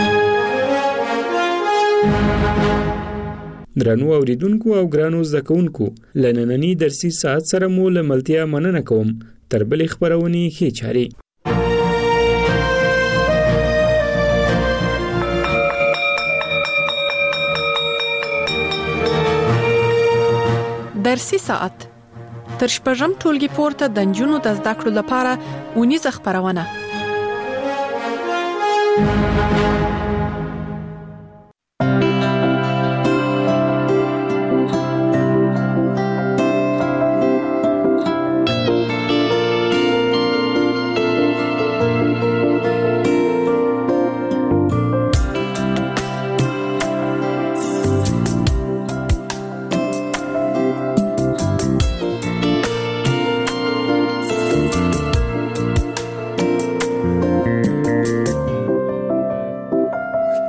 Speaker 16: درنو اوریدونکو او ګرانو زده کوونکو، لنننی درسي ساعت سره مو لملتیا مننه کوم. تر بلې خبرونې ښې چاري.
Speaker 15: درسي ساعت تر شپږم ټولګي پورته د نجونو د زده کړو لپاره اونیزه خبرونه.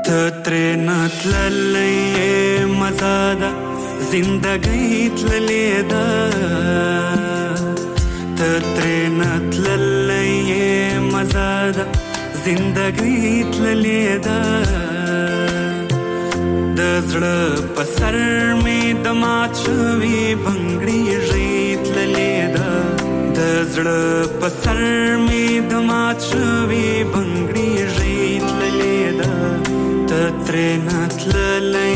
Speaker 19: تترې نتللې مزه ده زندګۍ تللې ده تترې نتللې مزه ده زندګۍ تللې ده د زړه په سر مې د مات شوي بنګړي ژۍ تللې ده د زړه په سر مې د مات شوي بنګړي ژۍ تللې ده تترې نتللې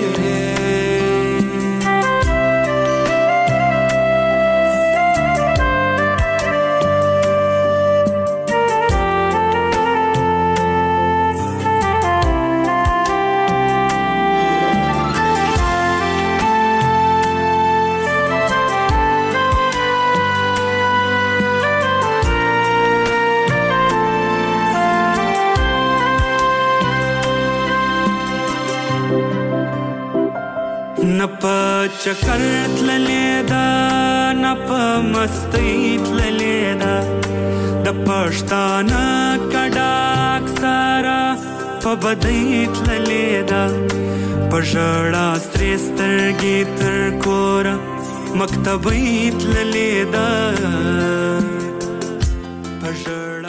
Speaker 19: چکر تللې ده نه په مستۍ تللې ده د پښتانه کډاک سره په بدۍ تللې ده په ژړا سرې سترګې تر کوره مکتبۍ تللې ده په ژړا